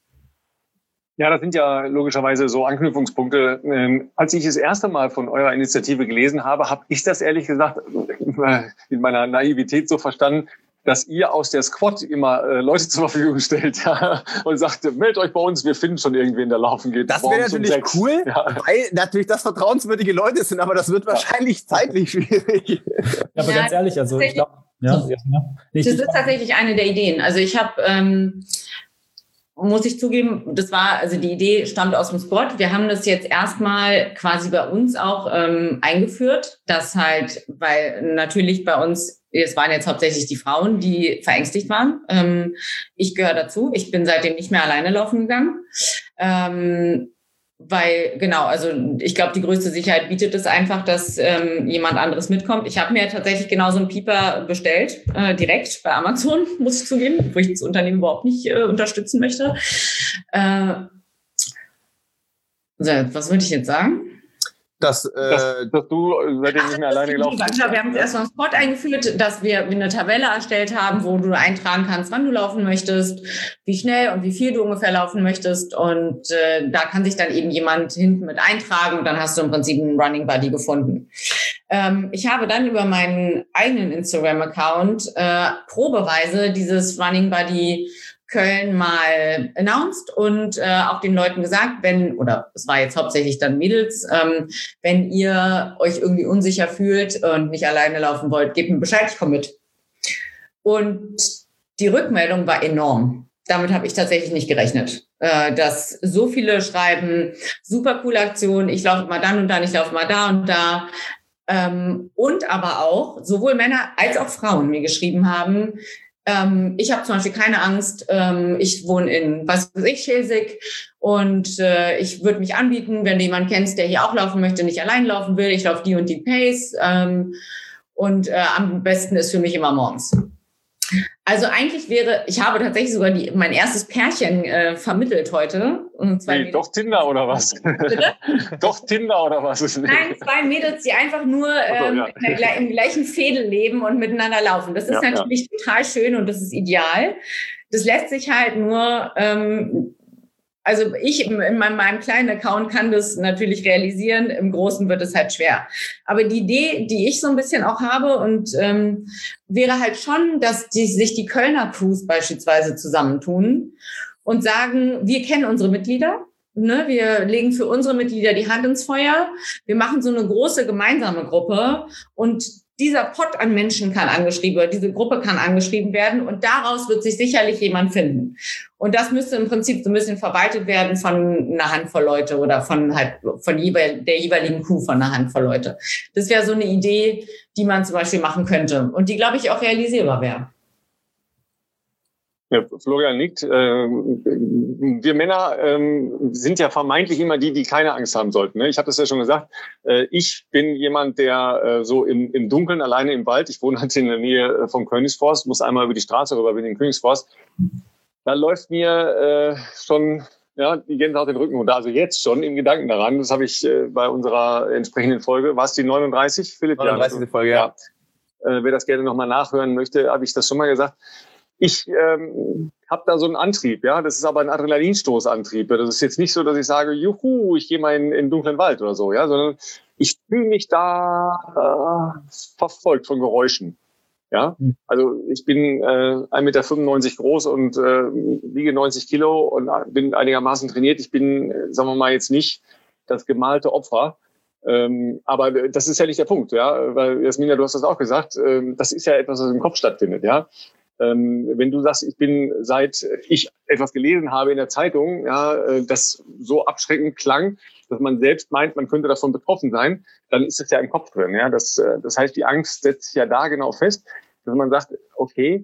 Ja, das sind ja logischerweise so Anknüpfungspunkte. Ähm, als ich das erste Mal von eurer Initiative gelesen habe, habe ich das ehrlich gesagt in meiner Naivität so verstanden, dass ihr aus der Squad immer äh, Leute zur Verfügung stellt, ja, und sagt, meldet euch bei uns, wir finden schon irgendwen, der laufen geht. Das wäre natürlich um cool, ja, weil natürlich das vertrauenswürdige Leute sind, aber das wird wahrscheinlich ja. zeitlich schwierig. Ja, aber ja, ganz ehrlich, also ich glaube, ja, ja. Das ist tatsächlich eine der Ideen. Also ich habe ähm, muss ich zugeben, das war, also die Idee stammt aus dem Sport. Wir haben das jetzt erstmal quasi bei uns auch ähm, eingeführt, dass halt, weil natürlich bei uns, es waren jetzt hauptsächlich die Frauen, die verängstigt waren. Ähm, ich gehöre dazu. Ich bin seitdem nicht mehr alleine laufen gegangen. Ähm, Weil, genau, also ich glaube, die größte Sicherheit bietet es einfach, dass ähm, jemand anderes mitkommt. Ich habe mir tatsächlich genau so einen Pieper bestellt, äh, direkt bei Amazon, muss ich zugeben, wo ich das Unternehmen überhaupt nicht äh, unterstützen möchte. Äh, so, was würde ich jetzt sagen? Dass, äh, dass, dass du seitdem nicht mehr alleine gelaufen bist. Wir haben jetzt erstmal einen Spot eingeführt, dass wir eine Tabelle erstellt haben, wo du eintragen kannst, wann du laufen möchtest, wie schnell und wie viel du ungefähr laufen möchtest. Und äh, da kann sich dann eben jemand hinten mit eintragen und dann hast du im Prinzip einen Running Buddy gefunden. Ähm, ich habe dann über meinen eigenen Instagram-Account äh, probeweise dieses Running Buddy Köln mal announced und äh, auch den Leuten gesagt, wenn, oder es war jetzt hauptsächlich dann Mädels, ähm, wenn ihr euch irgendwie unsicher fühlt und nicht alleine laufen wollt, gebt mir Bescheid, ich komme mit. Und die Rückmeldung war enorm. Damit habe ich tatsächlich nicht gerechnet, äh, dass so viele schreiben, super coole Aktion, ich laufe mal dann und dann, ich laufe mal da und da. Ähm, und aber auch sowohl Männer als auch Frauen mir geschrieben haben, Ähm, ich habe zum Beispiel keine Angst. Ähm, ich wohne in, was weiß ich, Schelsig und äh, ich würde mich anbieten, wenn du jemanden kennst, der hier auch laufen möchte, nicht allein laufen will. Ich laufe die und die Pace ähm, und äh, am besten ist für mich immer morgens. Also eigentlich wäre, ich habe tatsächlich sogar die, mein erstes Pärchen äh, vermittelt heute. Und zwei nee, doch Tinder oder was? Doch Tinder oder was? Nein, zwei Mädels, die einfach nur ähm, so, ja. der, im gleichen Fädel leben und miteinander laufen. Das ist ja, natürlich ja. total schön und das ist ideal. Das lässt sich halt nur... Ähm, Also ich in meinem, meinem kleinen Account kann das natürlich realisieren, im Großen wird es halt schwer. Aber die Idee, die ich so ein bisschen auch habe und ähm, wäre halt schon, dass die, sich die Kölner Crews beispielsweise zusammentun und sagen, wir kennen unsere Mitglieder, ne? Wir legen für unsere Mitglieder die Hand ins Feuer, wir machen so eine große gemeinsame Gruppe und dieser Pot an Menschen kann angeschrieben werden, diese Gruppe kann angeschrieben werden und daraus wird sich sicherlich jemand finden. Und das müsste im Prinzip so ein bisschen verwaltet werden von einer Handvoll Leute oder von halt von jeweil, der jeweiligen Crew von einer Handvoll Leute. Das wäre so eine Idee, die man zum Beispiel machen könnte und die, glaube ich, auch realisierbar wäre. Ja, Florian nickt. Äh, wir Männer ähm, sind ja vermeintlich immer die, die keine Angst haben sollten. Ne? Ich habe das ja schon gesagt. Äh, ich bin jemand, der äh, so im, im Dunkeln alleine im Wald, ich wohne halt in der Nähe vom Königsforst, muss einmal über die Straße rüber, bin in den Königsforst. Da läuft mir äh, schon ja, die Gänsehaut den Rücken runter. Also jetzt schon im Gedanken daran. Das habe ich äh, bei unserer entsprechenden Folge. War es die neununddreißig, Philipp? neununddreißigste Folge, ja. ja. Äh, wer das gerne nochmal nachhören möchte, habe ich das schon mal gesagt. Ich ähm, habe da so einen Antrieb, ja. Das ist aber ein Adrenalinstoßantrieb. Das ist jetzt nicht so, dass ich sage, juhu, ich gehe mal in, in den dunklen Wald oder so, ja, sondern ich fühle mich da äh, verfolgt von Geräuschen. Ja, also ich bin äh, ein Meter fünfundneunzig groß und äh, wiege neunzig Kilo und bin einigermaßen trainiert. Ich bin, äh, sagen wir mal, jetzt nicht das gemalte Opfer. Ähm, aber das ist ja nicht der Punkt, ja, weil Jasmina, du hast das auch gesagt, ähm, das ist ja etwas, was im Kopf stattfindet, ja. Ähm, wenn du sagst, ich bin, seit ich etwas gelesen habe in der Zeitung, ja, äh, das so abschreckend klang, dass man selbst meint, man könnte davon betroffen sein, dann ist es ja im Kopf drin, ja. Das, äh, das heißt, die Angst setzt sich ja da genau fest, dass man sagt, okay,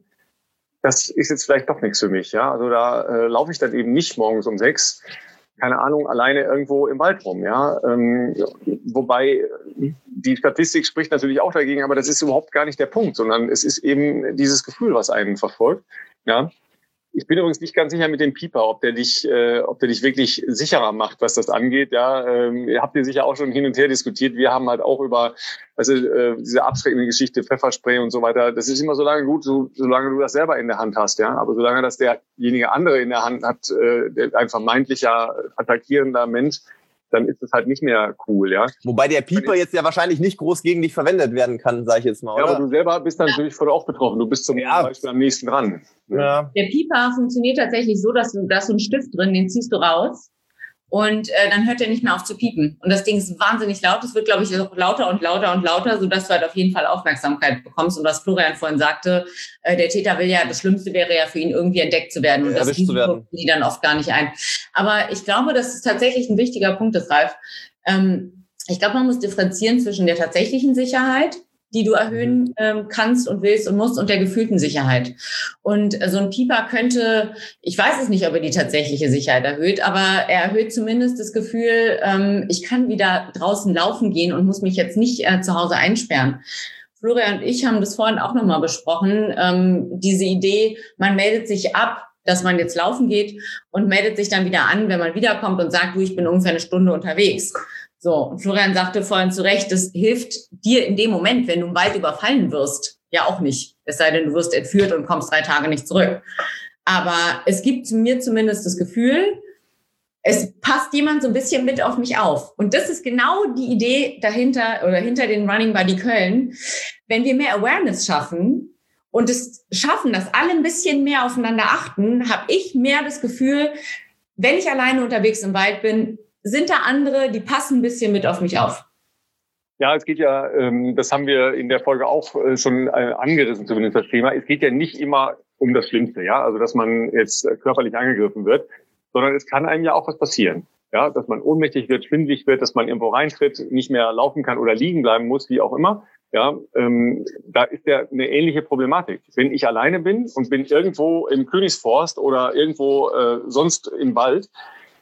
das ist jetzt vielleicht doch nichts für mich, ja. Also da äh, laufe ich dann eben nicht morgens um sechs, keine Ahnung, alleine irgendwo im Wald rum, ja. Ähm, wobei die Statistik spricht natürlich auch dagegen, aber das ist überhaupt gar nicht der Punkt, sondern es ist eben dieses Gefühl, was einen verfolgt, ja. Ich bin übrigens nicht ganz sicher mit dem Pieper, ob der dich, äh, ob der dich wirklich sicherer macht, was das angeht. Ja, ähm, ihr habt ihr sicher auch schon hin und her diskutiert. Wir haben halt auch über, also äh, diese abschreckende Geschichte, Pfefferspray und so weiter. Das ist immer so lange gut, so, solange du das selber in der Hand hast. Ja, aber solange das derjenige andere in der Hand hat, äh, der ein vermeintlicher attackierender Mensch, dann ist es halt nicht mehr cool, ja. Wobei der Pieper jetzt ja wahrscheinlich nicht groß gegen dich verwendet werden kann, sage ich jetzt mal, oder? Ja, aber du selber bist dann natürlich voll auch betroffen. Du bist zum ja. Beispiel am nächsten dran. Ja. Der Pieper funktioniert tatsächlich so, dass du, da ist so ein Stift drin, den ziehst du raus und äh, dann hört er nicht mehr auf zu piepen. Und das Ding ist wahnsinnig laut. Es wird, glaube ich, auch lauter und lauter und lauter, sodass du halt auf jeden Fall Aufmerksamkeit bekommst. Und was Florian vorhin sagte, äh, der Täter will ja, das Schlimmste wäre ja für ihn irgendwie entdeckt zu werden. Und ja, das Risiko die dann oft gar nicht ein. Aber ich glaube, dass es tatsächlich ein wichtiger Punkt ist, Ralf. Ähm, ich glaube, man muss differenzieren zwischen der tatsächlichen Sicherheit, die du erhöhen ähm, kannst und willst und musst, und der gefühlten Sicherheit. Und äh, so ein Pieper könnte, ich weiß es nicht, ob er die tatsächliche Sicherheit erhöht, aber er erhöht zumindest das Gefühl, ähm, ich kann wieder draußen laufen gehen und muss mich jetzt nicht äh, zu Hause einsperren. Florian und ich haben das vorhin auch nochmal besprochen, ähm, diese Idee, man meldet sich ab, dass man jetzt laufen geht und meldet sich dann wieder an, wenn man wiederkommt und sagt, du, ich bin ungefähr eine Stunde unterwegs. So, und Florian sagte vorhin zu Recht, das hilft dir in dem Moment, wenn du im Wald überfallen wirst, ja auch nicht. Es sei denn, du wirst entführt und kommst drei Tage nicht zurück. Aber es gibt mir zumindest das Gefühl, es passt jemand so ein bisschen mit auf mich auf. Und das ist genau die Idee dahinter oder hinter den Running Buddy Köln. Wenn wir mehr Awareness schaffen und es schaffen, dass alle ein bisschen mehr aufeinander achten, habe ich mehr das Gefühl, wenn ich alleine unterwegs im Wald bin, sind da andere, die passen ein bisschen mit auf mich auf. Ja, es geht ja, ähm, das haben wir in der Folge auch äh, schon äh, angerissen, zumindest das Thema. Es geht ja nicht immer um das Schlimmste, ja, also dass man jetzt äh, körperlich angegriffen wird, sondern es kann einem ja auch was passieren. Ja, dass man ohnmächtig wird, schwindelig wird, dass man irgendwo reintritt, nicht mehr laufen kann oder liegen bleiben muss, wie auch immer. Ja, ähm, da ist ja eine ähnliche Problematik. Wenn ich alleine bin und bin irgendwo im Königsforst oder irgendwo äh, sonst im Wald,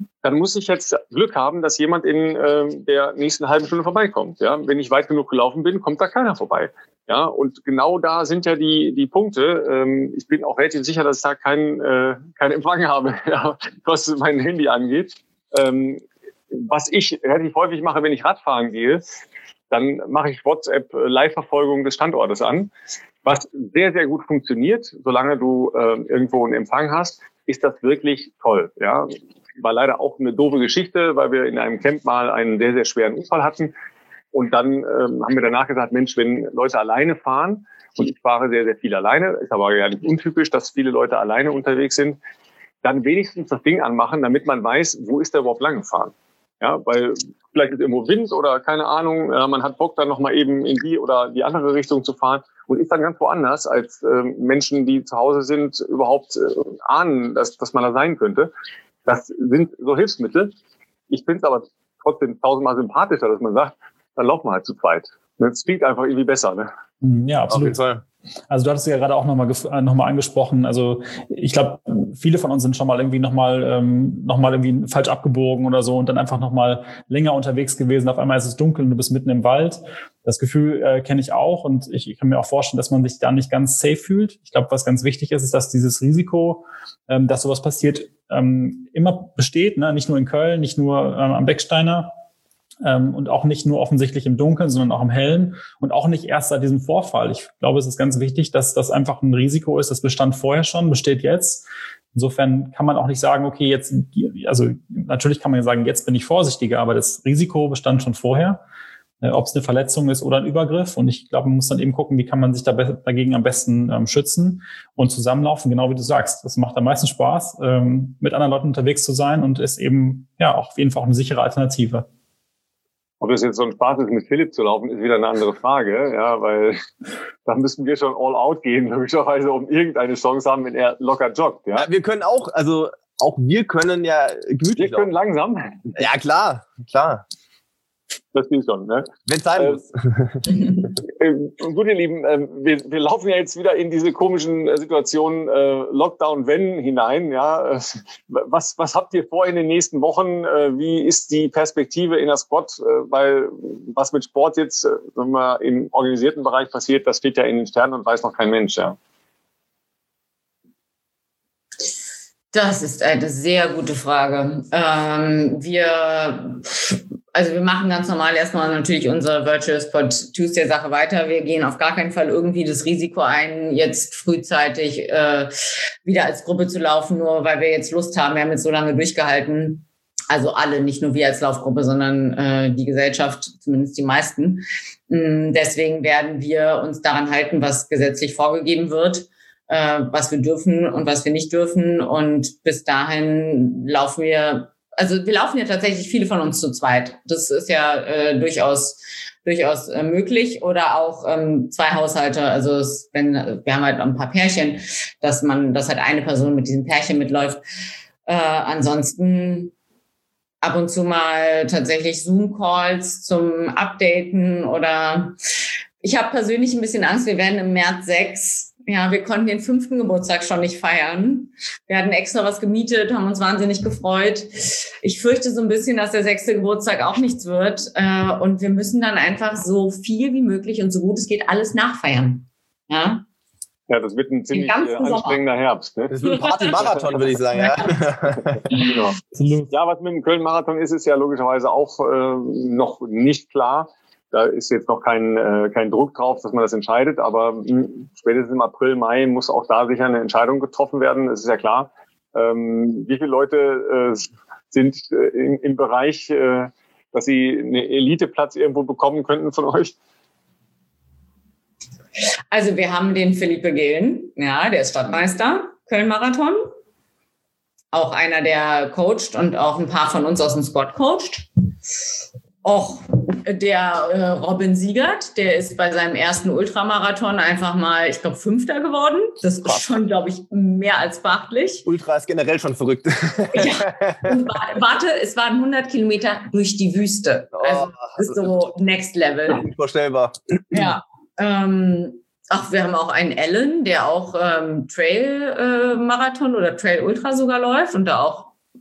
dann muss ich jetzt Glück haben, dass jemand in äh, der nächsten halben Stunde vorbeikommt. Ja? Wenn ich weit genug gelaufen bin, kommt da keiner vorbei. Ja, und genau da sind ja die die Punkte. Ähm, ich bin auch relativ sicher, dass ich da keinen äh, keinen Empfang habe, ja, was mein Handy angeht. Ähm, was ich relativ häufig mache, wenn ich Radfahren gehe, dann mache ich WhatsApp-Live-Verfolgung des Standortes an. Was sehr, sehr gut funktioniert, solange du äh, irgendwo einen Empfang hast, ist das wirklich toll. Ja, war leider auch eine doofe Geschichte, weil wir in einem Camp mal einen sehr, sehr schweren Unfall hatten. Und dann ähm, haben wir danach gesagt, Mensch, wenn Leute alleine fahren, und ich fahre sehr, sehr viel alleine, ist aber ja nicht untypisch, dass viele Leute alleine unterwegs sind, dann wenigstens das Ding anmachen, damit man weiß, wo ist der überhaupt lang gefahren. Ja, weil vielleicht ist irgendwo Wind oder keine Ahnung, ja, man hat Bock dann nochmal eben in die oder die andere Richtung zu fahren und ist dann ganz woanders, als ähm, Menschen, die zu Hause sind, überhaupt äh, ahnen, dass, dass man da sein könnte. Das sind so Hilfsmittel. Ich finde es aber trotzdem tausendmal sympathischer, dass man sagt, dann laufen wir halt zu zweit. Das klingt einfach irgendwie besser, ne? Ja, absolut. Auf jeden Fall. Also du hattest ja gerade auch nochmal noch mal angesprochen, also ich glaube, viele von uns sind schon mal irgendwie nochmal ähm, noch mal irgendwie falsch abgebogen oder so und dann einfach nochmal länger unterwegs gewesen. Auf einmal ist es dunkel und du bist mitten im Wald. Das Gefühl äh, kenne ich auch und ich, ich kann mir auch vorstellen, dass man sich da nicht ganz safe fühlt. Ich glaube, was ganz wichtig ist, ist, dass dieses Risiko, ähm, dass sowas passiert, ähm, immer besteht, ne? Nicht nur in Köln, nicht nur ähm, am Becksteiner. Ähm, und auch nicht nur offensichtlich im Dunkeln, sondern auch im Hellen und auch nicht erst seit diesem Vorfall. Ich glaube, es ist ganz wichtig, dass das einfach ein Risiko ist. Das bestand vorher schon, besteht jetzt. Insofern kann man auch nicht sagen, okay, jetzt, also natürlich kann man ja sagen, jetzt bin ich vorsichtiger, aber das Risiko bestand schon vorher, äh, ob es eine Verletzung ist oder ein Übergriff. Und ich glaube, man muss dann eben gucken, wie kann man sich da be- dagegen am besten ähm, schützen und zusammenlaufen, genau wie du sagst. Das macht am meisten Spaß, ähm, mit anderen Leuten unterwegs zu sein und ist eben ja auch auf jeden Fall auch eine sichere Alternative. Ob das jetzt so ein Spaß ist, mit Philipp zu laufen, ist wieder eine andere Frage, ja, weil da müssen wir schon all out gehen, möglicherweise, um irgendeine Chance haben, wenn er locker joggt, ja. Ja, wir können auch, also auch wir können ja gemütlich Wir können laufen. langsam. Ja, klar, klar. Das geht schon, ne? Wenn es sein äh, muss. äh, gut, ihr Lieben, äh, wir, wir laufen ja jetzt wieder in diese komischen äh, Situationen äh, Lockdown, wenn hinein, ja. Äh, was, was habt ihr vor in den nächsten Wochen? Äh, wie ist die Perspektive in der Squad? Äh, weil was mit Sport jetzt äh, sagen wir, im organisierten Bereich passiert, das steht ja in den Sternen und weiß noch kein Mensch, ja. Das ist eine sehr gute Frage. Ähm, wir, also wir machen ganz normal erstmal natürlich unsere Virtual Sport Tuesday Sache weiter. Wir gehen auf gar keinen Fall irgendwie das Risiko ein, jetzt frühzeitig äh, wieder als Gruppe zu laufen, nur weil wir jetzt Lust haben. Wir haben jetzt so lange durchgehalten. Also alle, nicht nur wir als Laufgruppe, sondern äh, die Gesellschaft, zumindest die meisten. Ähm, deswegen werden wir uns daran halten, was gesetzlich vorgegeben wird, was wir dürfen und was wir nicht dürfen. Und bis dahin laufen wir, also wir laufen ja tatsächlich viele von uns zu zweit. Das ist ja äh, durchaus durchaus äh, möglich. Oder auch ähm, zwei Haushalte. Also es, wenn wir haben halt ein paar Pärchen, dass man, dass halt eine Person mit diesem Pärchen mitläuft. Äh, ansonsten ab und zu mal tatsächlich Zoom-Calls zum Updaten oder ich habe persönlich ein bisschen Angst, wir werden im März sechs. Ja, wir konnten den fünften Geburtstag schon nicht feiern. Wir hatten extra was gemietet, haben uns wahnsinnig gefreut. Ich fürchte so ein bisschen, dass der sechste Geburtstag auch nichts wird. Und wir müssen dann einfach so viel wie möglich und so gut es geht alles nachfeiern. Ja, ja, das wird ein ziemlich anstrengender Herbst. Ne? Das wird ein Party-Marathon, würde ich sagen. Ja. Genau. Ja, was mit dem Köln-Marathon ist, ist ja logischerweise auch äh, noch nicht klar. Da ist jetzt noch kein, äh, kein Druck drauf, dass man das entscheidet, aber mh, spätestens im April, Mai muss auch da sicher eine Entscheidung getroffen werden, das ist ja klar. Ähm, wie viele Leute äh, sind äh, in, im Bereich, äh, dass sie einen Eliteplatz irgendwo bekommen könnten von euch? Also wir haben den Philippe Gehlen, ja, der ist Stadtmeister, Köln-Marathon. Auch einer, der coacht und auch ein paar von uns aus dem Squad coacht. Auch der äh, Robin Siegert, der ist bei seinem ersten Ultramarathon einfach mal, ich glaube, Fünfter geworden. Das ist schon, glaube ich, mehr als beachtlich. Ultra ist generell schon verrückt. Ja. Und warte, es waren hundert Kilometer durch die Wüste. Also das ist so Next Level. Unvorstellbar. Ja. Ähm, ach, wir haben auch einen Ellen, der auch ähm, Trail-Marathon äh, oder Trail-Ultra sogar läuft und da auch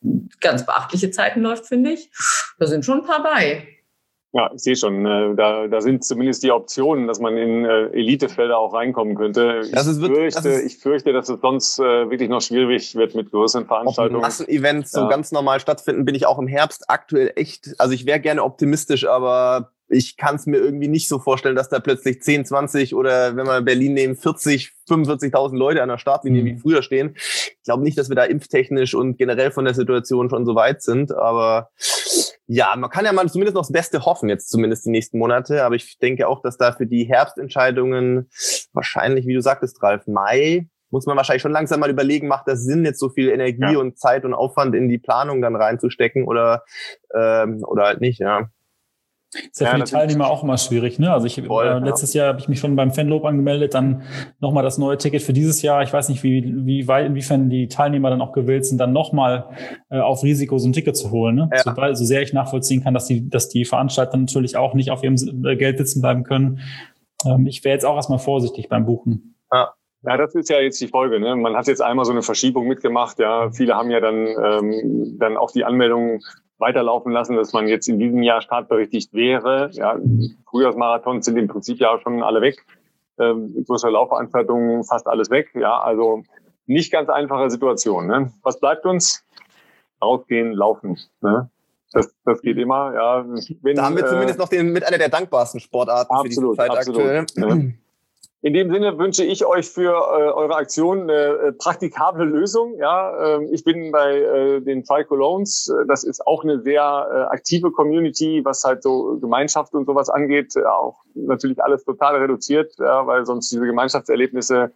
ganz beachtliche Zeiten läuft, finde ich. Da sind schon ein paar bei. Ja, ich sehe schon, da, da sind zumindest die Optionen, dass man in äh, Elitefelder auch reinkommen könnte. Ich, das ist, fürchte, das ist, ich fürchte, dass es sonst äh, wirklich noch schwierig wird mit größeren Veranstaltungen. Ob Massenevents ja. so ganz normal stattfinden, bin ich auch im Herbst aktuell echt, also ich wäre gerne optimistisch, aber ich kann es mir irgendwie nicht so vorstellen, dass da plötzlich zehn, zwanzig oder wenn wir Berlin nehmen, vierzig, fünfundvierzigtausend Leute an der Startlinie mhm. wie früher stehen. Ich glaube nicht, dass wir da impftechnisch und generell von der Situation schon so weit sind, aber ja, man kann ja mal zumindest noch das Beste hoffen, jetzt zumindest die nächsten Monate, aber ich denke auch, dass da für die Herbstentscheidungen wahrscheinlich, wie du sagtest, Ralf, Mai, muss man wahrscheinlich schon langsam mal überlegen, macht das Sinn, jetzt so viel Energie ja. und Zeit und Aufwand in die Planung dann reinzustecken oder, ähm, oder halt nicht, ja. Ist ja für ja, die Teilnehmer auch immer schwierig, ne? Also ich voll, äh, letztes ja. Jahr habe ich mich schon beim Fanlob angemeldet, dann nochmal das neue Ticket für dieses Jahr. Ich weiß nicht, wie wie weit inwiefern die Teilnehmer dann auch gewillt sind, dann nochmal äh, auf Risiko so ein Ticket zu holen. Ne? Ja. So, weil, so sehr ich nachvollziehen kann, dass die dass die Veranstalter natürlich auch nicht auf ihrem Geld sitzen bleiben können. Ähm, ich wäre jetzt auch erstmal vorsichtig beim Buchen. Ja. Ja, das ist ja jetzt die Folge. Ne? Man hat jetzt einmal so eine Verschiebung mitgemacht. Ja, viele haben ja dann ähm, dann auch die Anmeldungen weiterlaufen lassen, dass man jetzt in diesem Jahr startberechtigt wäre. Ja, Frühjahrsmarathons sind im Prinzip ja schon alle weg. Ähm, größere Laufveranstaltungen, fast alles weg. Ja, also nicht ganz einfache Situation. Ne? Was bleibt uns? Rausgehen, laufen. Ne? Das, das geht immer. Ja, wenn, da haben wir äh, zumindest noch den mit einer der dankbarsten Sportarten absolut, für diese Zeit absolut, aktuell. Ne? In dem Sinne wünsche ich euch für äh, eure Aktion eine äh, praktikable Lösung. Ja, äh, ich bin bei äh, den Tri-Colognes. Das ist auch eine sehr äh, aktive Community, was halt so Gemeinschaft und sowas angeht. Äh, auch natürlich alles total reduziert, ja, weil sonst diese Gemeinschaftserlebnisse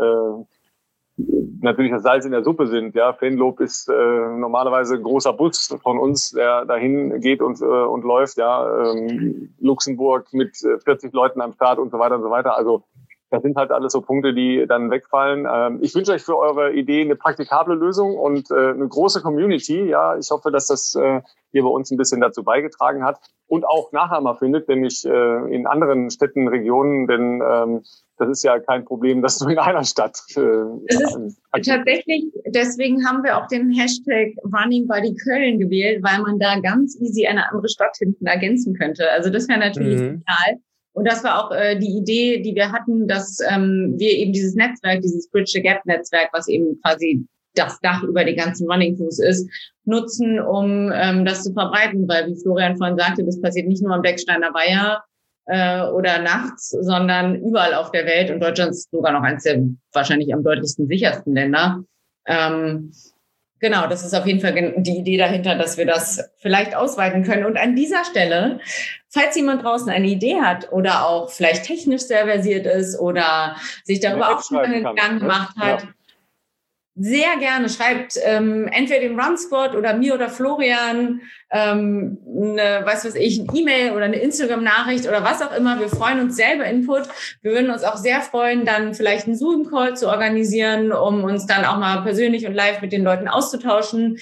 äh, natürlich das Salz in der Suppe sind. Ja, Fanlob ist äh, normalerweise ein großer Bus von uns, der dahin geht und äh, und läuft. Ja, ähm, Luxemburg mit vierzig Leuten am Start und so weiter und so weiter. Also das sind halt alles so Punkte, die dann wegfallen. Ähm, ich wünsche euch für eure Idee eine praktikable Lösung und äh, eine große Community. Ja, ich hoffe, dass das äh, hier bei uns ein bisschen dazu beigetragen hat und auch Nachahmer findet, nämlich äh, in anderen Städten, Regionen, denn ähm, das ist ja kein Problem, dass du in einer Stadt äh, das ist tatsächlich, deswegen haben wir auch den Hashtag Running Buddy Köln gewählt, weil man da ganz easy eine andere Stadt hinten ergänzen könnte. Also das wäre natürlich mhm. total. Und das war auch äh, die Idee, die wir hatten, dass ähm, wir eben dieses Netzwerk, dieses Bridge the Gap Netzwerk, was eben quasi das Dach über die ganzen Running Crews ist, nutzen, um ähm, das zu verbreiten. Weil, wie Florian vorhin sagte, das passiert nicht nur am Becksteiner Weiher äh, oder nachts, sondern überall auf der Welt. Und Deutschland ist sogar noch eines der wahrscheinlich am deutlichsten sichersten Länder. Ähm, Genau, das ist auf jeden Fall die Idee dahinter, dass wir das vielleicht ausweiten können. Und an dieser Stelle, falls jemand draußen eine Idee hat oder auch vielleicht technisch sehr versiert ist oder sich darüber auch schon einen Gedanken gemacht hat, ja. sehr gerne schreibt ähm, entweder dem Run Squad oder mir oder Florian ähm, eine, weiß was ich, eine E-Mail oder eine Instagram-Nachricht oder was auch immer. Wir freuen uns selber Input. Wir würden uns auch sehr freuen, dann vielleicht einen Zoom-Call zu organisieren, um uns dann auch mal persönlich und live mit den Leuten auszutauschen.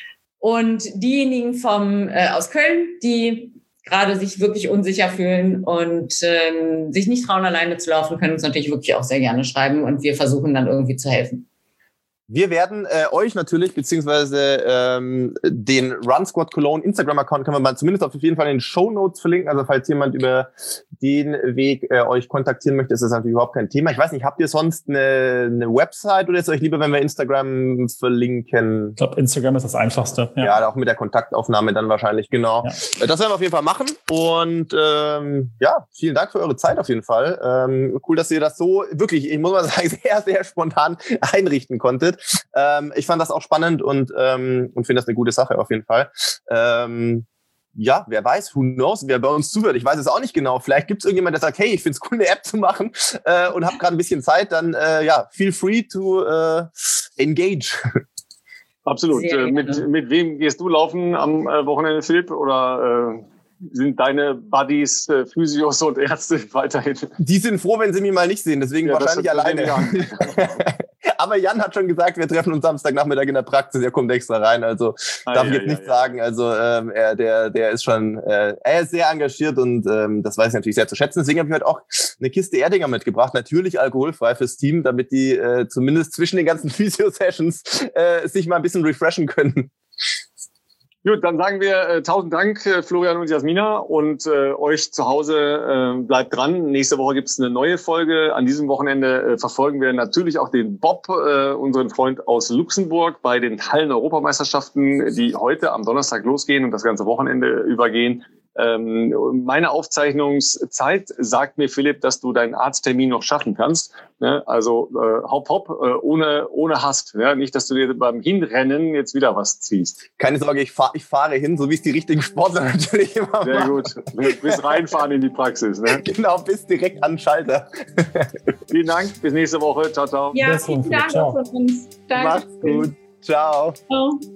Und diejenigen vom äh, aus Köln, die gerade sich wirklich unsicher fühlen und ähm, sich nicht trauen, alleine zu laufen, können uns natürlich wirklich auch sehr gerne schreiben und wir versuchen dann irgendwie zu helfen. Wir werden äh, euch natürlich, beziehungsweise ähm, den Run Squad Cologne Instagram-Account können wir mal zumindest auf jeden Fall in den Shownotes verlinken. Also falls jemand über den Weg äh, euch kontaktieren möchte, ist das natürlich überhaupt kein Thema. Ich weiß nicht, habt ihr sonst eine, eine Website oder ist es euch lieber, wenn wir Instagram verlinken? Ich glaube, Instagram ist das Einfachste. Ja. ja, auch mit der Kontaktaufnahme dann wahrscheinlich, genau. Ja. Das werden wir auf jeden Fall machen. Und ähm, ja, vielen Dank für eure Zeit auf jeden Fall. Ähm, cool, dass ihr das so wirklich, ich muss mal sagen, sehr, sehr spontan einrichten konntet. Ähm, ich fand das auch spannend und, ähm, und finde das eine gute Sache auf jeden Fall. Ähm, ja, wer weiß, who knows, wer bei uns zuhört. Ich weiß es auch nicht genau. Vielleicht gibt es irgendjemand, der sagt, hey, ich finde es cool, eine App zu machen äh, und habe gerade ein bisschen Zeit. Dann äh, ja, feel free to äh, engage. Absolut. Äh, mit, mit wem gehst du laufen am äh, Wochenende, Philipp? Oder äh sind deine Buddies, äh, Physios und Ärzte weiterhin? Die sind froh, wenn sie mich mal nicht sehen, deswegen ja, wahrscheinlich alleine. Aber Jan hat schon gesagt, wir treffen uns Samstagnachmittag in der Praxis, er kommt extra rein, also ah, darf ich ja, jetzt ja, nichts ja. sagen. Also ähm, er, der, der ist schon, äh, er ist sehr engagiert und ähm, das weiß ich natürlich sehr zu schätzen. Deswegen habe ich heute auch eine Kiste Erdinger mitgebracht, natürlich alkoholfrei fürs Team, damit die äh, zumindest zwischen den ganzen Physio-Sessions äh, sich mal ein bisschen refreshen können. Gut, dann sagen wir äh, tausend Dank, äh, Florian und Jasmina, und äh, euch zu Hause äh, bleibt dran. Nächste Woche gibt's eine neue Folge. An diesem Wochenende äh, verfolgen wir natürlich auch den Bob, äh, unseren Freund aus Luxemburg, bei den Hallen-Europameisterschaften, die heute am Donnerstag losgehen und das ganze Wochenende übergehen. Ähm, meine Aufzeichnungszeit sagt mir, Philipp, dass du deinen Arzttermin noch schaffen kannst. Ne? Also äh, hopp, hopp, äh, ohne, ohne Hast. Ja? Nicht, dass du dir beim Hinrennen jetzt wieder was ziehst. Keine Sorge, ich, fahr, ich fahre hin, so wie es die richtigen Sportler natürlich immer machen. Sehr gut. Bis reinfahren in die Praxis. Ne? Genau, bis direkt an den Schalter. Vielen Dank, bis nächste Woche. Ciao, ciao. Ja, vielen Dank von uns. Danke. Macht's gut. Ciao. Ciao.